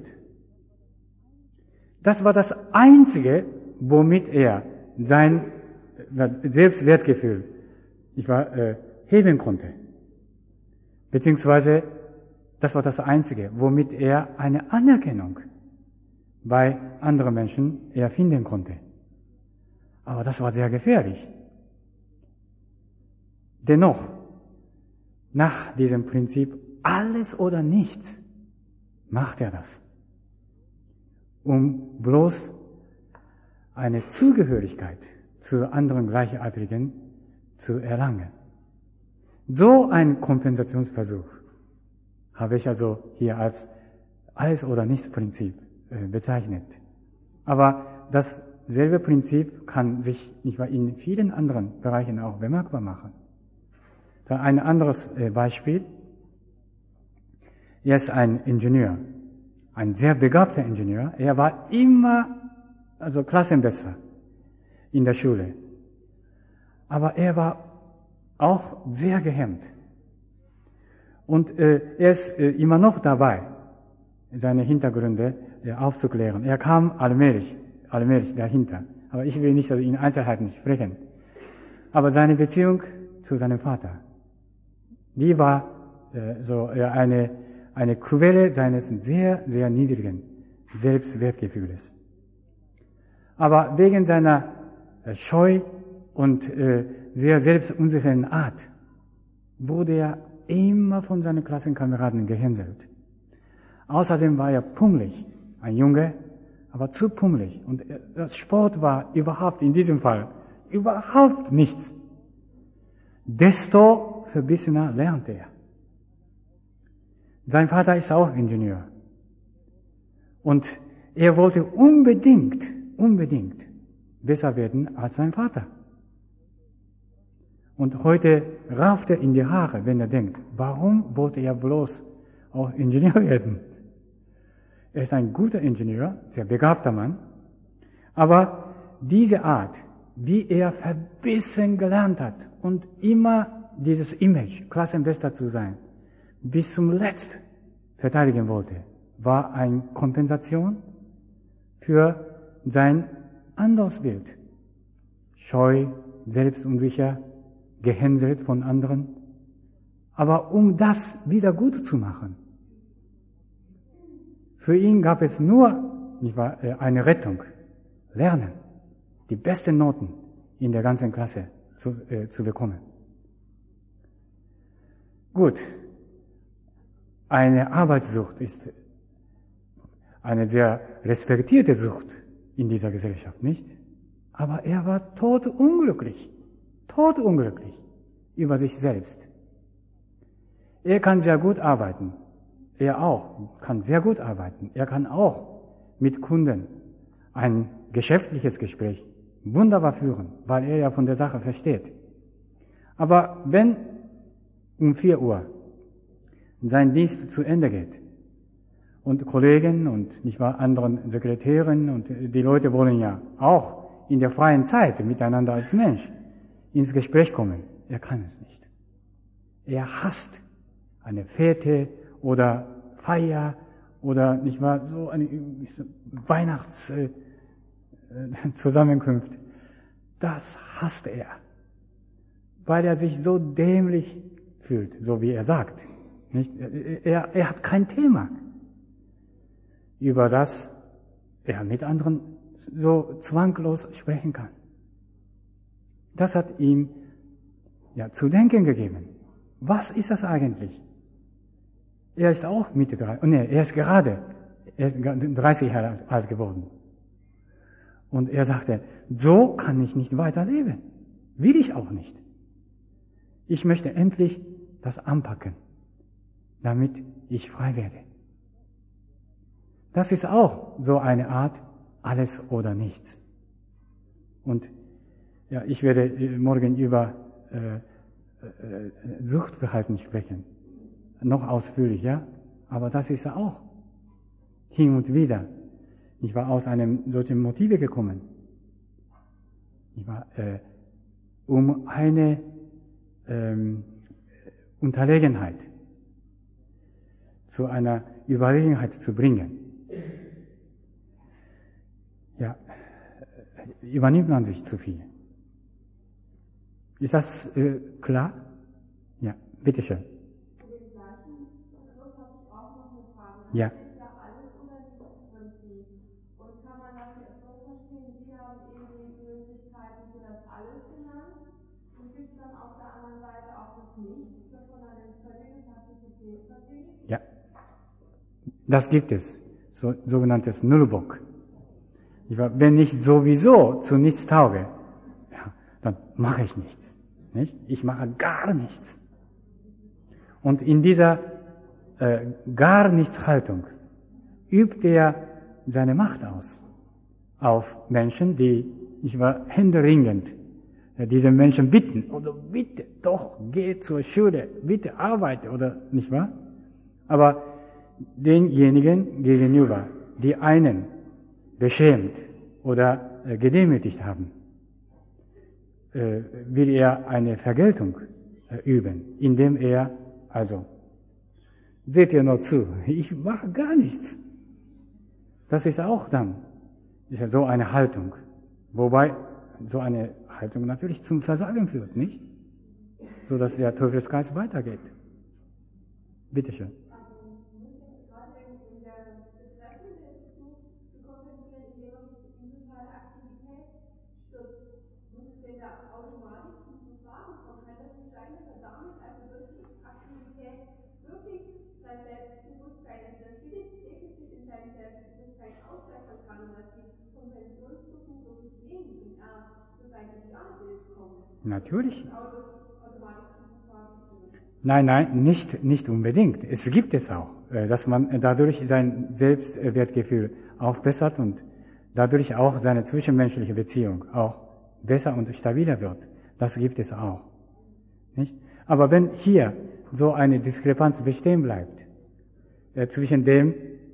Das war das Einzige, womit er sein Selbstwertgefühl, nicht wahr, heben konnte. Beziehungsweise das war das Einzige, womit er eine Anerkennung bei anderen Menschen finden konnte. Aber das war sehr gefährlich. Dennoch, nach diesem Prinzip alles oder nichts, macht er das, um bloß eine Zugehörigkeit zu anderen Gleichaltrigen zu erlangen. So ein Kompensationsversuch habe ich also hier als alles oder nichts Prinzip bezeichnet. Aber dasselbe Prinzip kann sich nicht wahr in vielen anderen Bereichen auch bemerkbar machen. Dann ein anderes Beispiel. Er ist ein Ingenieur, ein sehr begabter Ingenieur. Er war immer also Klassenbester in der Schule. Aber er war auch sehr gehemmt. Und er ist immer noch dabei, seine Hintergründe aufzuklären. Er kam allmählich dahinter. Aber ich will nicht in Einzelheiten sprechen. Aber seine Beziehung zu seinem Vater, die war eine Quelle seines sehr, sehr niedrigen Selbstwertgefühles. Aber wegen seiner Scheu und sehr selbstunsicheren Art wurde er immer von seinen Klassenkameraden gehänselt. Außerdem war er pummelig, ein Junge, aber zu pummelig. Und das Sport war in diesem Fall überhaupt nichts. Desto verbissener lernte er. Sein Vater ist auch Ingenieur. Und er wollte unbedingt besser werden als sein Vater. Und heute rauft er in die Haare, wenn er denkt, warum wollte er bloß auch Ingenieur werden? Er ist ein guter Ingenieur, sehr begabter Mann, aber diese Art, wie er verbissen gelernt hat und immer dieses Image, Klassenbester zu sein, bis zum Letzten verteidigen wollte, war eine Kompensation für sein anderes Bild. Scheu, selbstunsicher, gehänselt von anderen. Aber um das wieder gut zu machen, für ihn gab es nur eine Rettung. Lernen, die besten Noten in der ganzen Klasse zu bekommen. Gut, eine Arbeitssucht ist eine sehr respektierte Sucht in dieser Gesellschaft, nicht? Aber er war todunglücklich über sich selbst. Er kann sehr gut arbeiten. Er auch kann sehr gut arbeiten. Er kann auch mit Kunden ein geschäftliches Gespräch wunderbar führen, weil er ja von der Sache versteht. Aber wenn um 4 Uhr sein Dienst zu Ende geht und Kollegen und nicht wahr anderen Sekretärinnen und die Leute wollen ja auch in der freien Zeit miteinander als Mensch ins Gespräch kommen. Er kann es nicht. Er hasst eine Fete oder Feier oder nicht wahr, so eine Weihnachtszusammenkunft. Das hasst er, weil er sich so dämlich fühlt, so wie er sagt. Nicht? Er hat kein Thema, über das er mit anderen so zwanglos sprechen kann. Das hat ihm zu denken gegeben. Was ist das eigentlich? Er ist auch Mitte 30, er ist gerade 30 Jahre alt geworden. Und er sagte, so kann ich nicht weiterleben. Will ich auch nicht. Ich möchte endlich das anpacken, damit ich frei werde. Das ist auch so eine Art alles oder nichts. Und ich werde morgen über Suchtverhalten sprechen. Noch ausführlicher, aber das ist auch hin und wieder. Ich war aus einem solchen Motive gekommen. Ich war, um eine Unterlegenheit zu einer Überlegenheit zu bringen. Übernimmt man sich zu viel. Ist das klar? Ja, bitteschön. Ja. Und kann man das jetzt so verstehen, Sie haben eben die Möglichkeiten für das Alles genannt und gibt es dann auf der anderen Seite auch das Nichts, das von einer völligen Passivität verdient? Ja, das gibt es, sogenanntes Nullbock. Wenn ich sowieso zu nichts tauge, dann mache ich nichts. Nicht? Ich mache gar nichts. Und in dieser gar nichts Haltung übt er seine Macht aus auf Menschen, die händeringend diese Menschen bitten, oder bitte doch, geh zur Schule, bitte arbeite, oder nicht wahr? Aber denjenigen gegenüber, die einen beschämt oder gedemütigt haben, will er eine Vergeltung üben, indem er seht ihr nur zu, ich mache gar nichts. Das ist auch dann so eine Haltung. Wobei so eine Haltung natürlich zum Versagen führt, nicht? So dass der Teufelsgeist weitergeht. Bitte schön. Natürlich. Nein, nicht unbedingt. Es gibt es auch, dass man dadurch sein Selbstwertgefühl aufbessert und dadurch auch seine zwischenmenschliche Beziehung auch besser und stabiler wird. Das gibt es auch. Nicht? Aber wenn hier so eine Diskrepanz bestehen bleibt, zwischen dem,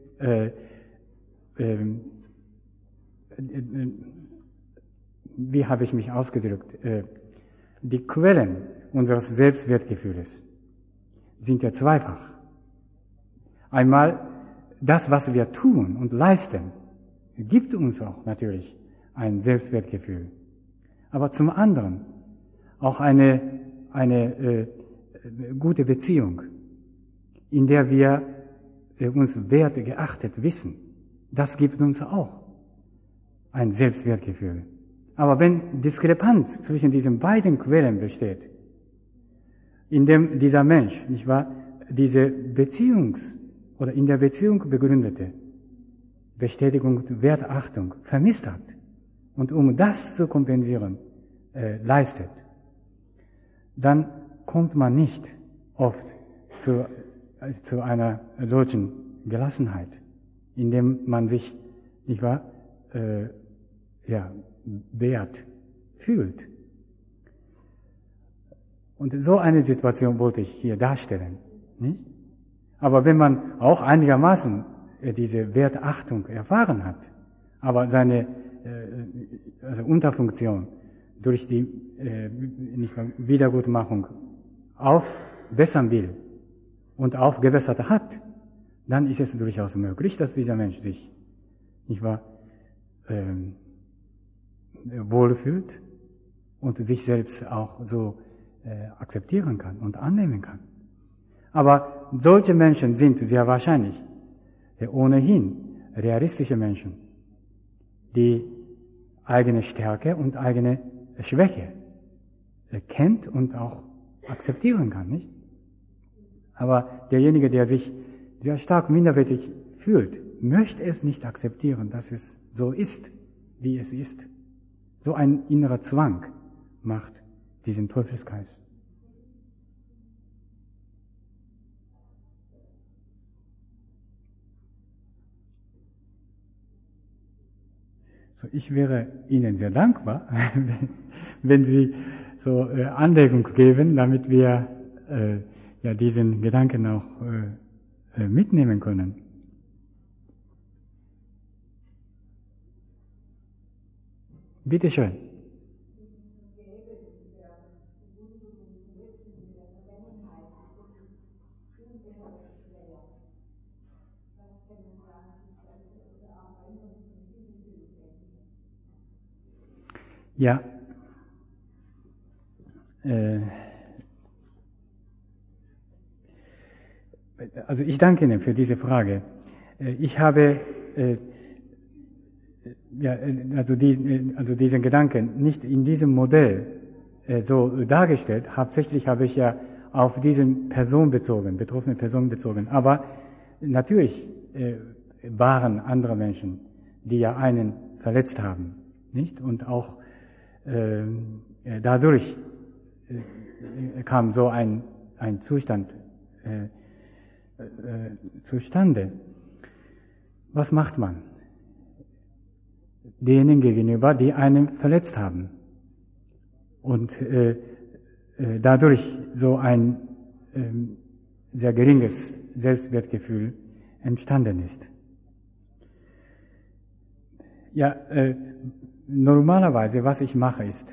wie habe ich mich ausgedrückt, die Quellen unseres Selbstwertgefühls sind ja zweifach. Einmal, das, was wir tun und leisten, gibt uns auch natürlich ein Selbstwertgefühl. Aber zum anderen auch eine gute Beziehung, in der wir uns wert geachtet wissen. Das gibt uns auch ein Selbstwertgefühl. Aber wenn Diskrepanz zwischen diesen beiden Quellen besteht, indem dieser Mensch, nicht wahr, diese in der Beziehung begründete Bestätigung und Wertachtung vermisst hat und um das zu kompensieren leistet, dann kommt man nicht oft zu einer solchen Gelassenheit, indem man sich, nicht wahr, wert fühlt. Und so eine Situation wollte ich hier darstellen, nicht? Aber wenn man auch einigermaßen diese Wertachtung erfahren hat, aber seine also Unterfunktion durch die Wiedergutmachung aufbessern will und aufgebessert hat, dann ist es durchaus möglich, dass dieser Mensch sich, nicht wahr, wohlfühlt und sich selbst auch so akzeptieren kann und annehmen kann. Aber solche Menschen sind sehr wahrscheinlich ohnehin realistische Menschen, die eigene Stärke und eigene Schwäche kennt und auch akzeptieren kann, nicht? Aber derjenige, der sich sehr stark minderwertig fühlt, möchte es nicht akzeptieren, dass es so ist, wie es ist. So ein innerer Zwang macht diesen Teufelskreis. So, ich wäre Ihnen sehr dankbar, wenn Sie so Anregung geben, damit wir ja diesen Gedanken auch mitnehmen können. Bitte schön. Ja, also ich danke Ihnen für diese Frage. Ich habe also diesen Gedanken nicht in diesem Modell so dargestellt. Hauptsächlich habe ich ja auf diesen betroffene Person bezogen. Aber natürlich waren andere Menschen, die ja einen verletzt haben, nicht? Und auch dadurch kam so ein Zustand zustande. Was macht man denen gegenüber, die einen verletzt haben und dadurch so ein sehr geringes Selbstwertgefühl entstanden ist? Ja, normalerweise, was ich mache, ist,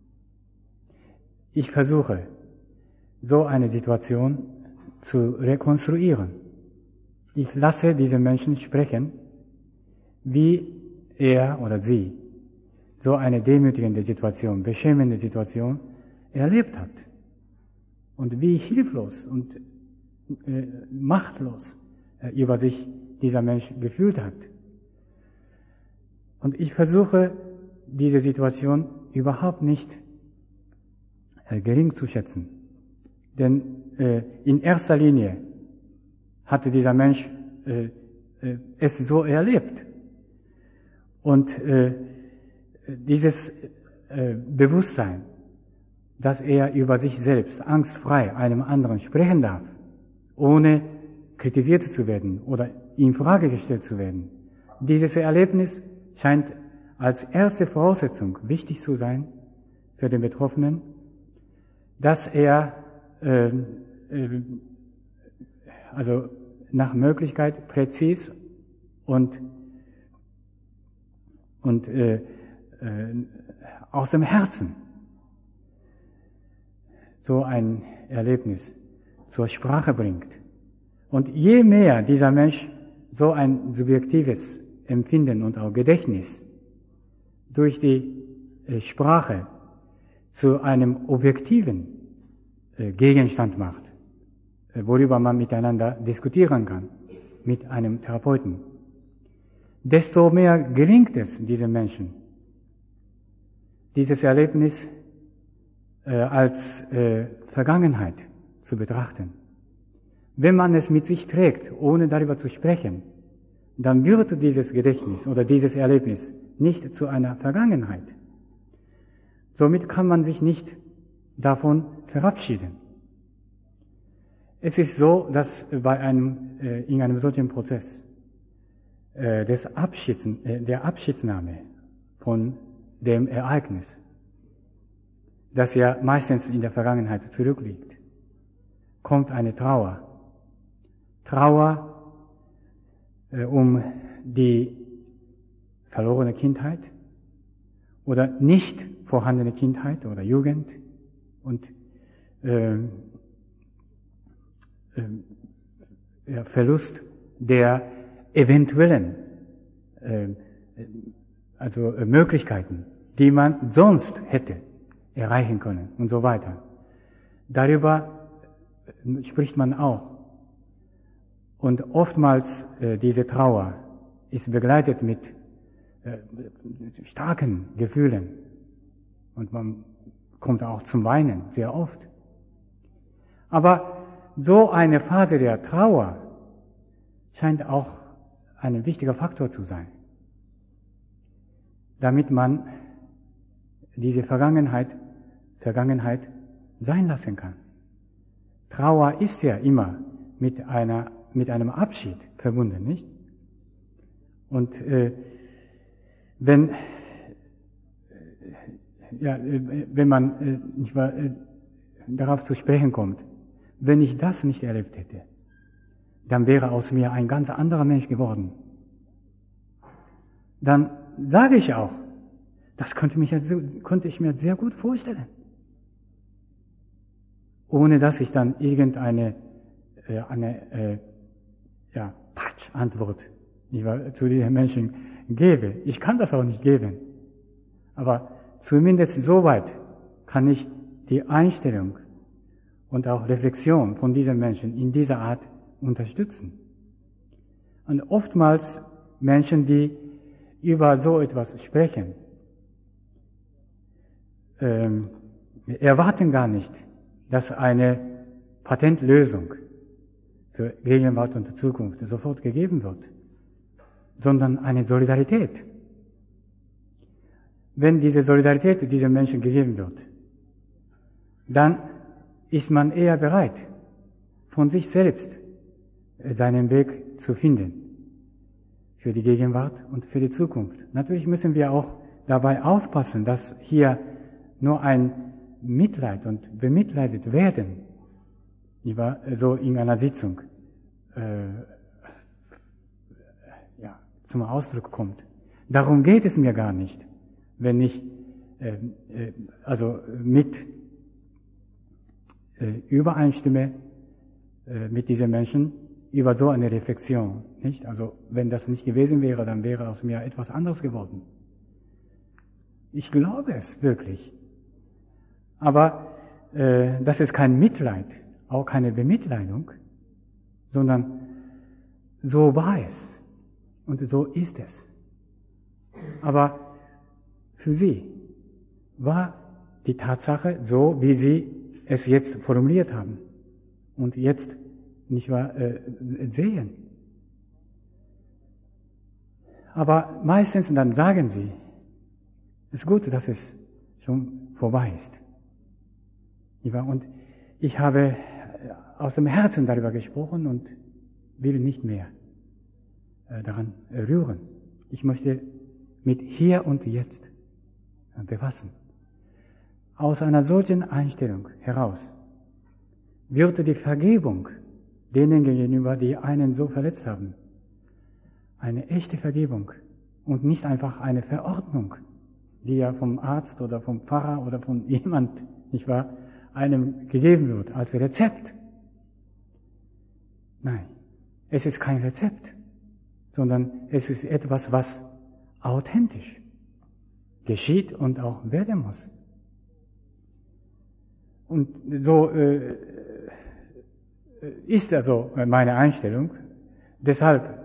ich versuche, so eine Situation zu rekonstruieren. Ich lasse diese Menschen sprechen, wie er oder sie so eine demütigende Situation, beschämende Situation erlebt hat. Und wie hilflos und machtlos über sich dieser Mensch gefühlt hat. Und ich versuche, diese Situation überhaupt nicht gering zu schätzen. Denn in erster Linie hatte dieser Mensch es so erlebt. Und dieses Bewusstsein, dass er über sich selbst angstfrei einem anderen sprechen darf, ohne kritisiert zu werden oder in Frage gestellt zu werden, dieses Erlebnis scheint als erste Voraussetzung wichtig zu sein für den Betroffenen, dass er also nach Möglichkeit präzis und aus dem Herzen so ein Erlebnis zur Sprache bringt. Und je mehr dieser Mensch so ein subjektives Empfinden und auch Gedächtnis durch die Sprache zu einem objektiven Gegenstand macht, worüber man miteinander diskutieren kann, mit einem Therapeuten, desto mehr gelingt es diesem Menschen, dieses Erlebnis als Vergangenheit zu betrachten. Wenn man es mit sich trägt, ohne darüber zu sprechen, dann wird dieses Gedächtnis oder dieses Erlebnis nicht zu einer Vergangenheit. Somit kann man sich nicht davon verabschieden. Es ist so, dass in einem solchen Prozess der Abschiedsnahme von dem Ereignis, das ja meistens in der Vergangenheit zurückliegt, kommt eine Trauer. Trauer um die verlorene Kindheit, oder nicht vorhandene Kindheit oder Jugend und Verlust der eventuellen Möglichkeiten, die man sonst hätte erreichen können und so weiter. Darüber spricht man auch. Und oftmals diese Trauer ist begleitet mit starken Gefühlen. Und man kommt auch zum Weinen, sehr oft. Aber so eine Phase der Trauer scheint auch ein wichtiger Faktor zu sein, damit man diese Vergangenheit sein lassen kann. Trauer ist ja immer mit einem Abschied verbunden, nicht? Und wenn man nicht mal, darauf zu sprechen kommt, wenn ich das nicht erlebt hätte, dann wäre aus mir ein ganz anderer Mensch geworden. Dann sage ich auch, das konnte ich mir sehr gut vorstellen. Ohne dass ich dann irgendeine Patsch-Antwort zu diesen Menschen gebe. Ich kann das auch nicht geben. Aber zumindest soweit kann ich die Einstellung und auch Reflexion von diesen Menschen in dieser Art unterstützen. Und oftmals Menschen, die über so etwas sprechen, erwarten gar nicht, dass eine Patentlösung für Gegenwart und Zukunft sofort gegeben wird, sondern eine Solidarität. Wenn diese Solidarität diesen Menschen gegeben wird, dann ist man eher bereit, von sich selbst seinen Weg zu finden für die Gegenwart und für die Zukunft. Natürlich müssen wir auch dabei aufpassen, dass hier nur ein Mitleid und bemitleidet werden, so in einer Sitzung zum Ausdruck kommt. Darum geht es mir gar nicht, wenn ich übereinstimme mit diesen Menschen über so eine Reflexion, nicht? Also wenn das nicht gewesen wäre, dann wäre aus mir etwas anderes geworden. Ich glaube es wirklich. Aber das ist kein Mitleid, auch keine Bemitleidung, sondern so war es und so ist es. Aber für sie war die Tatsache so, wie sie es jetzt formuliert haben und jetzt nicht wahr sehen. Aber meistens dann sagen sie, es ist gut, dass es schon vorbei ist. Und ich habe aus dem Herzen darüber gesprochen und will nicht mehr daran rühren. Ich möchte mit Hier und Jetzt befassen. Aus einer solchen Einstellung heraus wird die Vergebung denen gegenüber, die einen so verletzt haben, eine echte Vergebung und nicht einfach eine Verordnung, die ja vom Arzt oder vom Pfarrer oder von jemand, nicht wahr, einem gegeben wird als Rezept. Nein, es ist kein Rezept, sondern es ist etwas, was authentisch geschieht und auch werden muss. Und so ist also meine Einstellung. Deshalb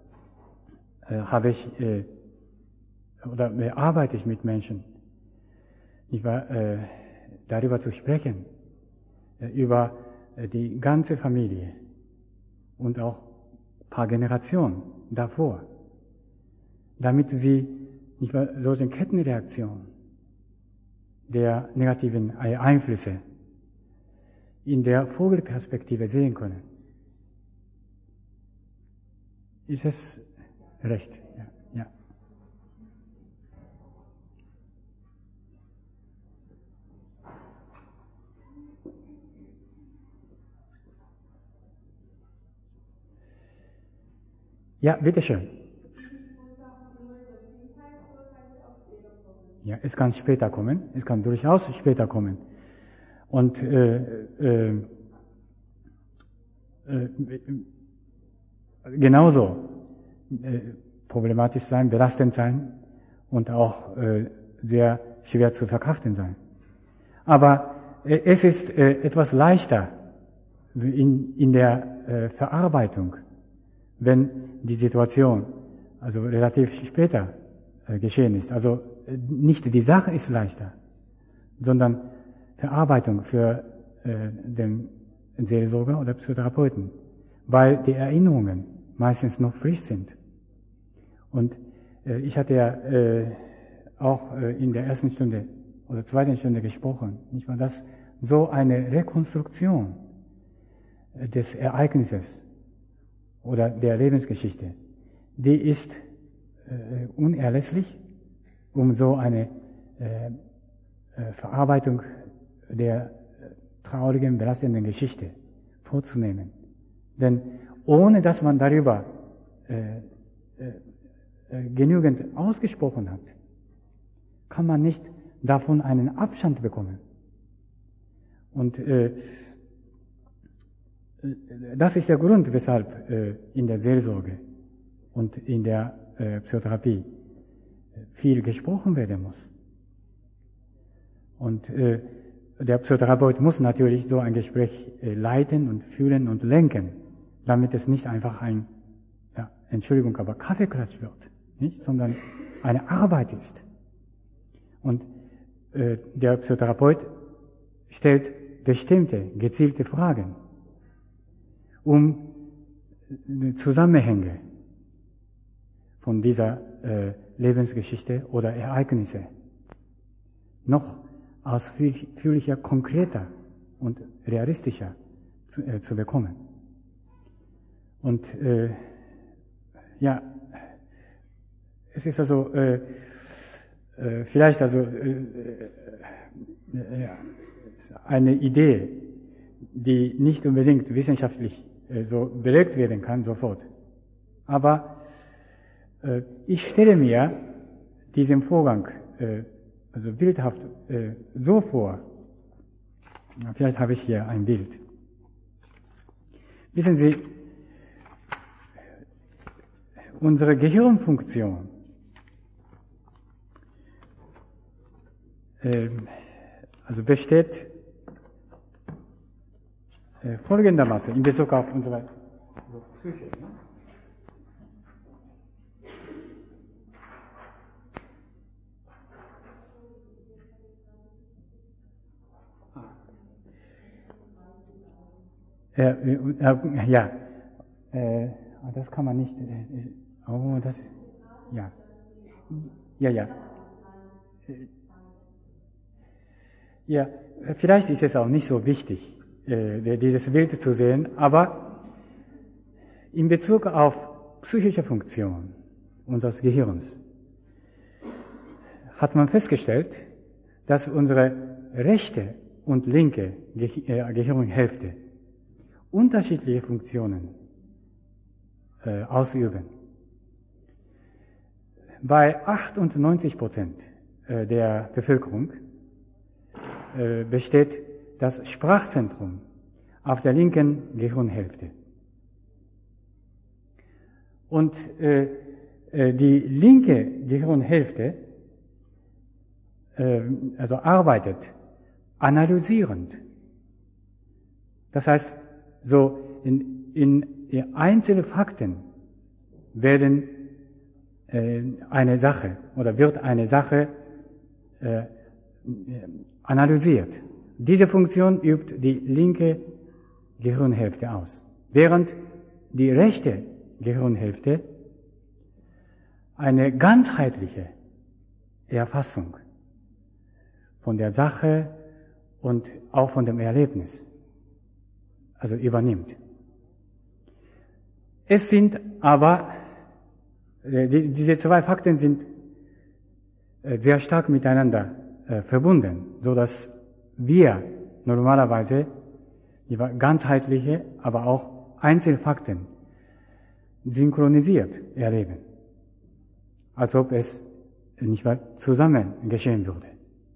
arbeite ich mit Menschen, darüber zu sprechen, über die ganze Familie und auch ein paar Generationen davor, damit sie solche Kettenreaktionen der negativen Einflüsse in der Vogelperspektive sehen können. Ist es recht? Ja. Ja, bitteschön. Ja, es kann später kommen, es kann durchaus später kommen. Und genauso problematisch sein, belastend sein und auch sehr schwer zu verkraften sein. Aber es ist etwas leichter in der Verarbeitung, wenn die Situation also relativ später geschehen ist. Also nicht die Sache ist leichter, sondern Verarbeitung für den Seelsorger oder Psychotherapeuten, weil die Erinnerungen meistens noch frisch sind. Und ich hatte ja auch in der ersten Stunde oder zweiten Stunde gesprochen, nicht wahr, dass so eine Rekonstruktion des Ereignisses oder der Lebensgeschichte, die ist unerlässlich, um so eine Verarbeitung der traurigen, belastenden Geschichte vorzunehmen. Denn ohne dass man darüber genügend ausgesprochen hat, kann man nicht davon einen Abstand bekommen. Und das ist der Grund, weshalb in der Seelsorge und in der Psychotherapie viel gesprochen werden muss. Und der Psychotherapeut muss natürlich so ein Gespräch leiten und führen und lenken, damit es nicht einfach ein, ja, Entschuldigung, aber Kaffeeklatsch wird, nicht? Sondern eine Arbeit ist. Und der Psychotherapeut stellt bestimmte, gezielte Fragen, um Zusammenhänge von dieser Lebensgeschichte oder Ereignisse noch ausführlicher, konkreter und realistischer zu bekommen. Und ja, es ist also vielleicht also eine Idee, die nicht unbedingt wissenschaftlich so belegt werden kann sofort. Aber ich stelle mir diesen Vorgang also bildhaft so vor. Vielleicht habe ich hier ein Bild. Wissen Sie, unsere Gehirnfunktion also besteht folgendermaßen in Bezug auf unsere Psyche. Ne? Ja, das kann man nicht. Oh, das, ja, ja. Ja, vielleicht ist es auch nicht so wichtig, dieses Bild zu sehen, aber in Bezug auf psychische Funktion unseres Gehirns hat man festgestellt, dass unsere rechte und linke Gehirnhälfte unterschiedliche Funktionen ausüben. Bei 98% der Bevölkerung besteht das Sprachzentrum auf der linken Gehirnhälfte. Und die linke Gehirnhälfte also arbeitet analysierend. Das heißt, so in einzelne Fakten werden eine Sache oder wird eine Sache analysiert. Diese Funktion übt die linke Gehirnhälfte aus, während die rechte Gehirnhälfte eine ganzheitliche Erfassung von der Sache und auch von dem Erlebnis also übernimmt. Es sind aber, diese zwei Fakten sind sehr stark miteinander verbunden, so dass wir normalerweise ganzheitliche, aber auch Einzelfakten synchronisiert erleben, als ob es nicht wahr, zusammen geschehen würde.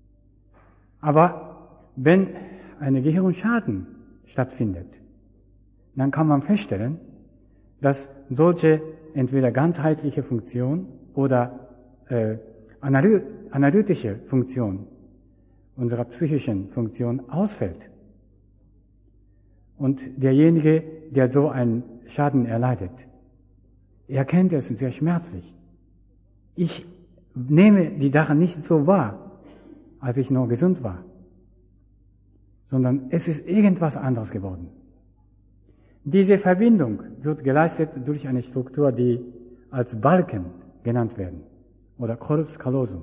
Aber wenn ein Gehirnschaden stattfindet, dann kann man feststellen, dass solche entweder ganzheitliche Funktion oder analytische Funktion unserer psychischen Funktion ausfällt. Und derjenige, der so einen Schaden erleidet, er kennt es sehr schmerzlich. Ich nehme die Sache nicht so wahr, als ich noch gesund war, sondern es ist irgendwas anderes geworden. Diese Verbindung wird geleistet durch eine Struktur, die als Balken genannt werden, oder Corpus callosum.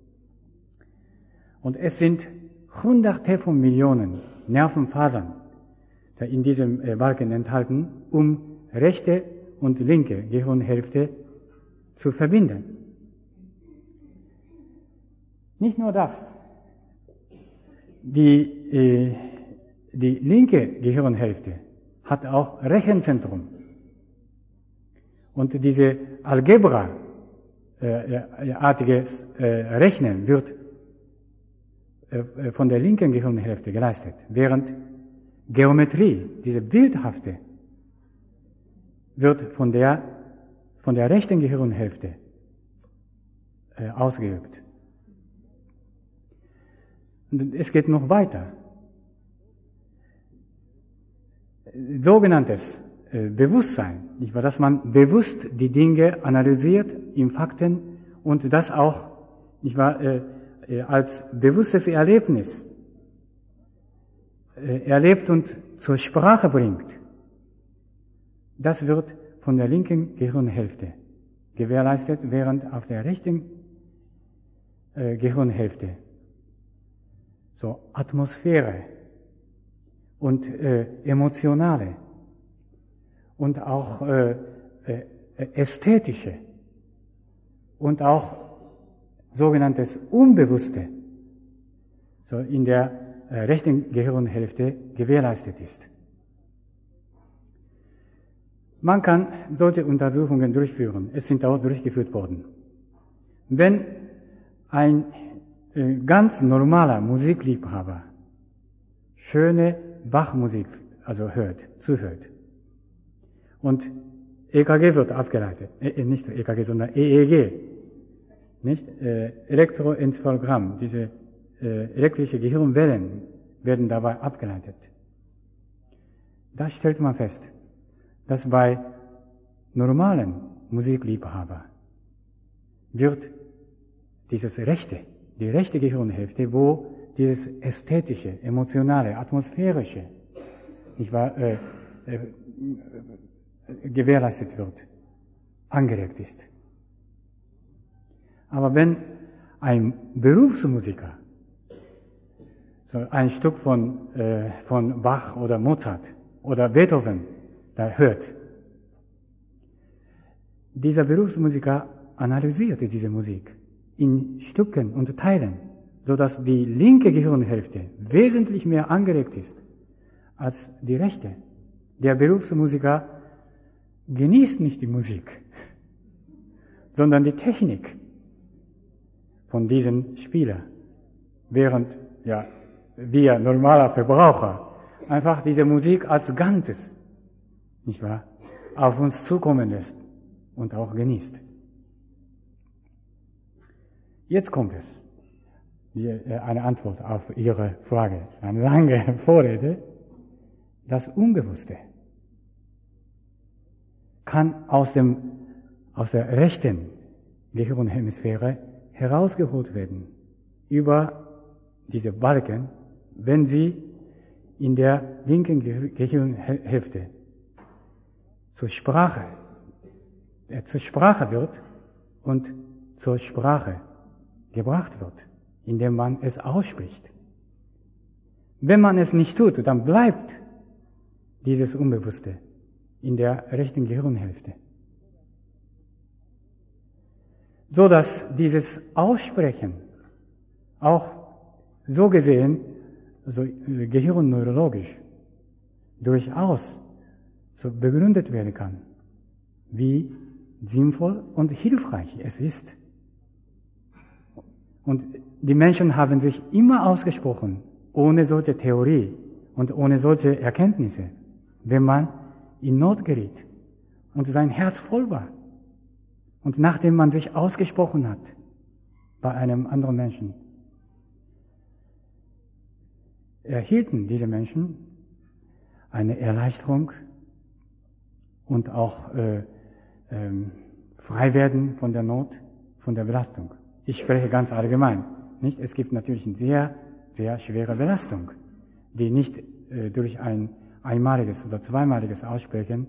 Und es sind Hunderte von Millionen Nervenfasern in diesem Balken enthalten, um rechte und linke Gehirnhälfte zu verbinden. Nicht nur das. Die linke Gehirnhälfte hat auch Rechenzentrum. Und diese Algebra-artiges Rechnen wird von der linken Gehirnhälfte geleistet, während Geometrie, diese bildhafte, wird von der rechten Gehirnhälfte ausgeübt. Und es geht noch weiter. Sogenanntes Bewusstsein, nicht wahr, dass man bewusst die Dinge analysiert in Fakten und das auch, nicht wahr, als bewusstes Erlebnis erlebt und zur Sprache bringt. Das wird von der linken Gehirnhälfte gewährleistet, während auf der rechten Gehirnhälfte so Atmosphäre und emotionale und auch ästhetische und auch sogenanntes Unbewusste so in der rechten Gehirnhälfte gewährleistet ist. Man kann solche Untersuchungen durchführen. Es sind auch durchgeführt worden. Wenn ein ganz normaler Musikliebhaber schöne Bachmusik zuhört und EKG wird abgeleitet, nicht EKG, sondern EEG, nicht? Elektroenzephalogramm, diese elektrische Gehirnwellen werden dabei abgeleitet. Da stellt man fest, dass bei normalen Musikliebhaber wird die rechte Gehirnhälfte, wo dieses ästhetische, emotionale, atmosphärische, nicht wahr, gewährleistet wird, angeregt ist. Aber wenn ein Berufsmusiker so ein Stück von Bach oder Mozart oder Beethoven da hört, dieser Berufsmusiker analysierte diese Musik in Stücken und Teilen, so dass die linke Gehirnhälfte wesentlich mehr angeregt ist als die rechte. Der Berufsmusiker genießt nicht die Musik, sondern die Technik von diesem Spieler, während wir normaler Verbraucher einfach diese Musik als Ganzes, nicht wahr, auf uns zukommen lässt und auch genießt. Jetzt kommt es. Eine Antwort auf Ihre Frage. Eine lange Vorrede. Das Unbewusste kann aus der rechten Gehirnhemisphäre herausgeholt werden über diese Balken, wenn sie in der linken Gehirnhälfte zur Sprache wird und zur Sprache gebracht wird, indem man es ausspricht. Wenn man es nicht tut, dann bleibt dieses Unbewusste in der rechten Gehirnhälfte. So dass dieses Aussprechen auch so gesehen, also gehirnneurologisch, durchaus so begründet werden kann, wie sinnvoll und hilfreich es ist. Und die Menschen haben sich immer ausgesprochen, ohne solche Theorie und ohne solche Erkenntnisse, wenn man in Not geriet und sein Herz voll war. Und nachdem man sich ausgesprochen hat bei einem anderen Menschen, erhielten diese Menschen eine Erleichterung und auch Freiwerden von der Not, von der Belastung. Ich spreche ganz allgemein, nicht? Es gibt natürlich eine sehr, sehr schwere Belastung, die nicht durch ein einmaliges oder zweimaliges Aussprechen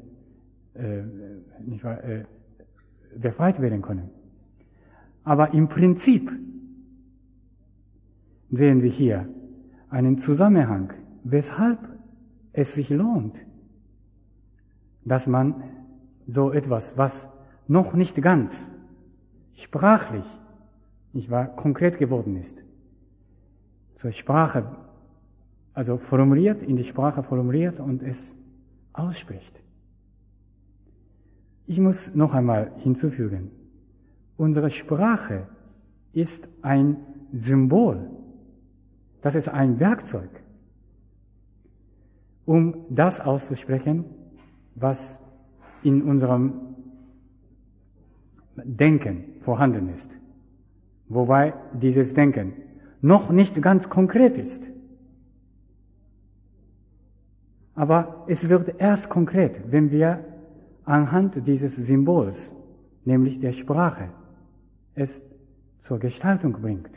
befreit werden können. Aber im Prinzip sehen Sie hier einen Zusammenhang, weshalb es sich lohnt, dass man so etwas, was noch nicht ganz sprachlich, konkret geworden ist, zur Sprache, also formuliert, in die Sprache formuliert und es ausspricht. Ich muss noch einmal hinzufügen, unsere Sprache ist ein Symbol, das ist ein Werkzeug, um das auszusprechen, was in unserem Denken vorhanden ist. Wobei dieses Denken noch nicht ganz konkret ist. Aber es wird erst konkret, wenn wir anhand dieses Symbols, nämlich der Sprache, es zur Gestaltung bringt.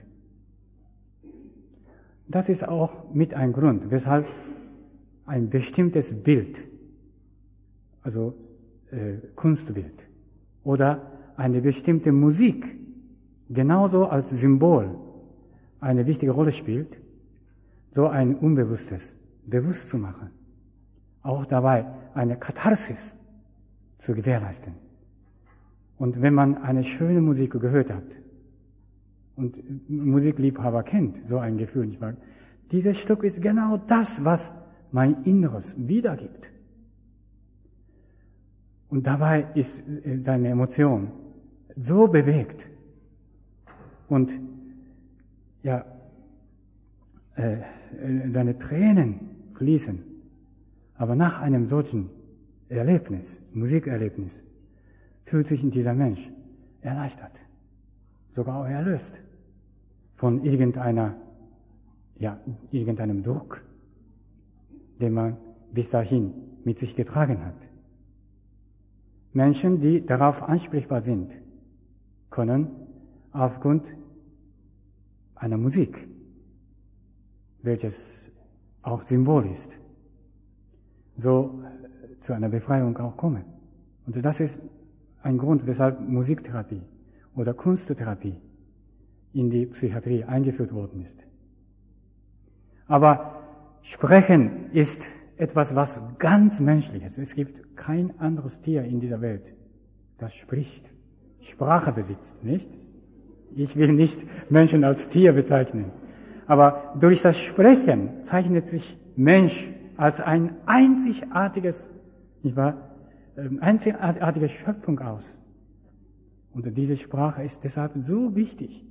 Das ist auch mit ein Grund, weshalb ein bestimmtes Bild, also Kunstbild oder eine bestimmte Musik genauso als Symbol eine wichtige Rolle spielt, so ein Unbewusstes bewusst zu machen. Auch dabei eine Katharsis zu gewährleisten. Und wenn man eine schöne Musik gehört hat und Musikliebhaber kennt, so ein Gefühl, nicht wahr? Dieses Stück ist genau das, was mein Inneres wiedergibt. Und dabei ist seine Emotion so bewegt und seine Tränen fließen. Aber nach einem solchen Erlebnis, Musikerlebnis, fühlt sich dieser Mensch erleichtert, sogar auch erlöst von irgendeinem Druck, den man bis dahin mit sich getragen hat. Menschen, die darauf ansprechbar sind, können aufgrund einer Musik, welches auch Symbol ist, so zu einer Befreiung auch kommen. Und das ist ein Grund, weshalb Musiktherapie oder Kunsttherapie in die Psychiatrie eingeführt worden ist. Aber Sprechen ist etwas, was ganz Menschliches. Es gibt kein anderes Tier in dieser Welt, das spricht, Sprache besitzt, nicht? Ich will nicht Menschen als Tier bezeichnen. Aber durch das Sprechen zeichnet sich Mensch als ein einzigartige Schöpfung aus. Und diese Sprache ist deshalb so wichtig,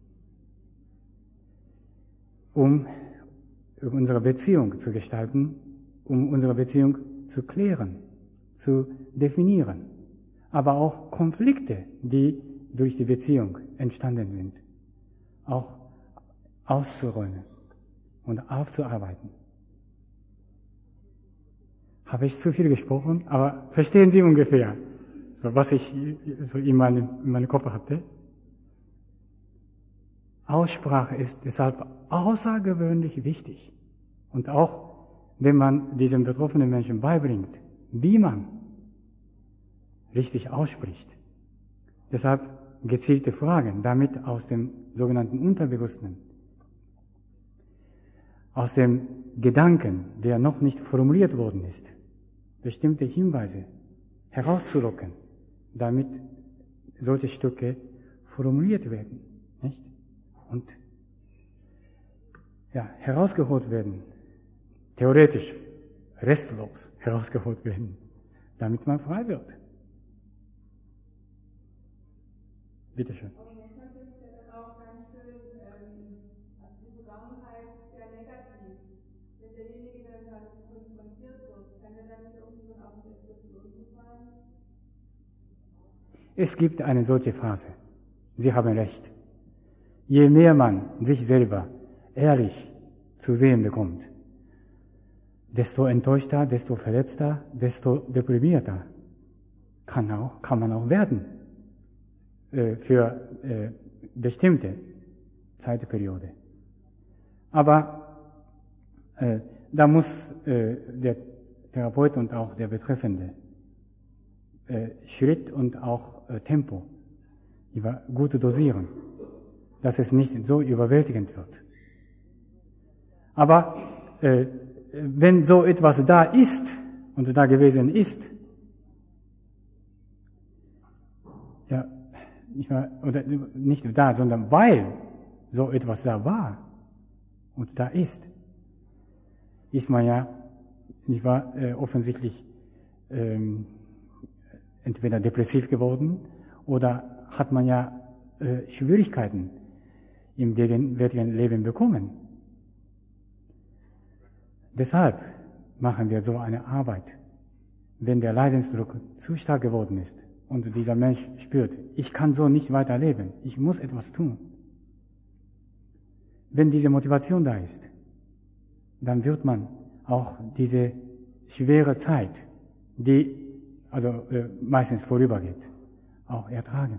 um unsere Beziehung zu gestalten, um unsere Beziehung zu klären, zu definieren, aber auch Konflikte, die durch die Beziehung entstanden sind, auch auszuräumen und aufzuarbeiten. Habe ich zu viel gesprochen, aber verstehen Sie ungefähr, was ich so in meinem Kopf hatte? Aussprache ist deshalb außergewöhnlich wichtig. Und auch, wenn man diesem betroffenen Menschen beibringt, wie man richtig ausspricht. Deshalb gezielte Fragen, damit aus dem sogenannten Unterbewussten, aus dem Gedanken, der noch nicht formuliert worden ist, bestimmte Hinweise herauszulocken, damit solche Stücke formuliert werden, nicht? Und herausgeholt werden, theoretisch, restlos herausgeholt werden, damit man frei wird. Bitte schön. Und man könnte es ja dann auch ganz schön negativ. Wenn derjenige dann halt konfrontiert wird, kann er dann nicht irgendwann auch eine Depression sein? Es gibt eine solche Phase. Sie haben recht. Je mehr man sich selber ehrlich zu sehen bekommt, desto enttäuschter, desto verletzter, desto deprimierter kann man auch werden für bestimmte Zeitperiode. Aber da muss der Therapeut und auch der Betreffende Schritt und auch Tempo gut dosieren, dass es nicht so überwältigend wird. Aber wenn so etwas da ist und da gewesen ist, ja, oder nicht da, sondern weil so etwas da war und da ist man ja, nicht wahr, offensichtlich entweder depressiv geworden oder hat man ja Schwierigkeiten im gegenwärtigen Leben bekommen. Deshalb machen wir so eine Arbeit. Wenn der Leidensdruck zu stark geworden ist und dieser Mensch spürt, ich kann so nicht weiterleben, ich muss etwas tun. Wenn diese Motivation da ist, dann wird man auch diese schwere Zeit, die meistens vorübergeht, auch ertragen.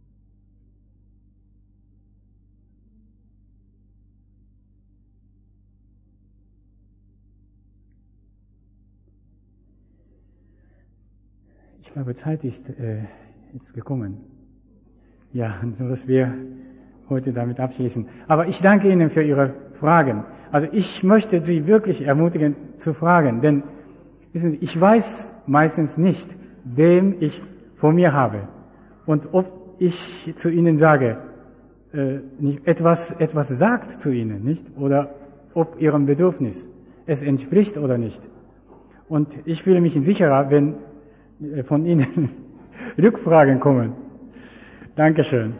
Ich glaube, Zeit ist jetzt gekommen. Ja, dass wir heute damit abschließen. Aber ich danke Ihnen für Ihre Fragen. Also ich möchte Sie wirklich ermutigen zu fragen, denn wissen Sie, ich weiß meistens nicht, wem ich vor mir habe und ob ich zu Ihnen sage, etwas sagt zu Ihnen, nicht? Oder ob Ihrem Bedürfnis es entspricht oder nicht. Und ich fühle mich sicherer, wenn von Ihnen Rückfragen kommen. Dankeschön.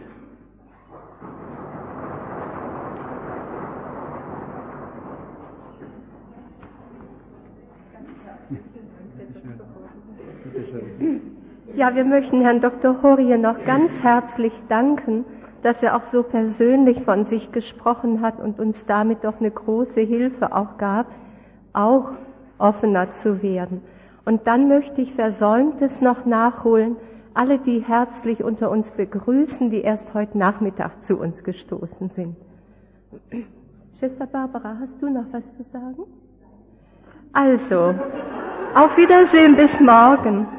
Ja, wir möchten Herrn Dr. Horie noch ganz herzlich danken, dass er auch so persönlich von sich gesprochen hat und uns damit doch eine große Hilfe auch gab, auch offener zu werden. Und dann möchte ich Versäumtes noch nachholen, alle, die herzlich unter uns begrüßen, die erst heute Nachmittag zu uns gestoßen sind. Schwester Barbara, hast du noch was zu sagen? Also, auf Wiedersehen bis morgen.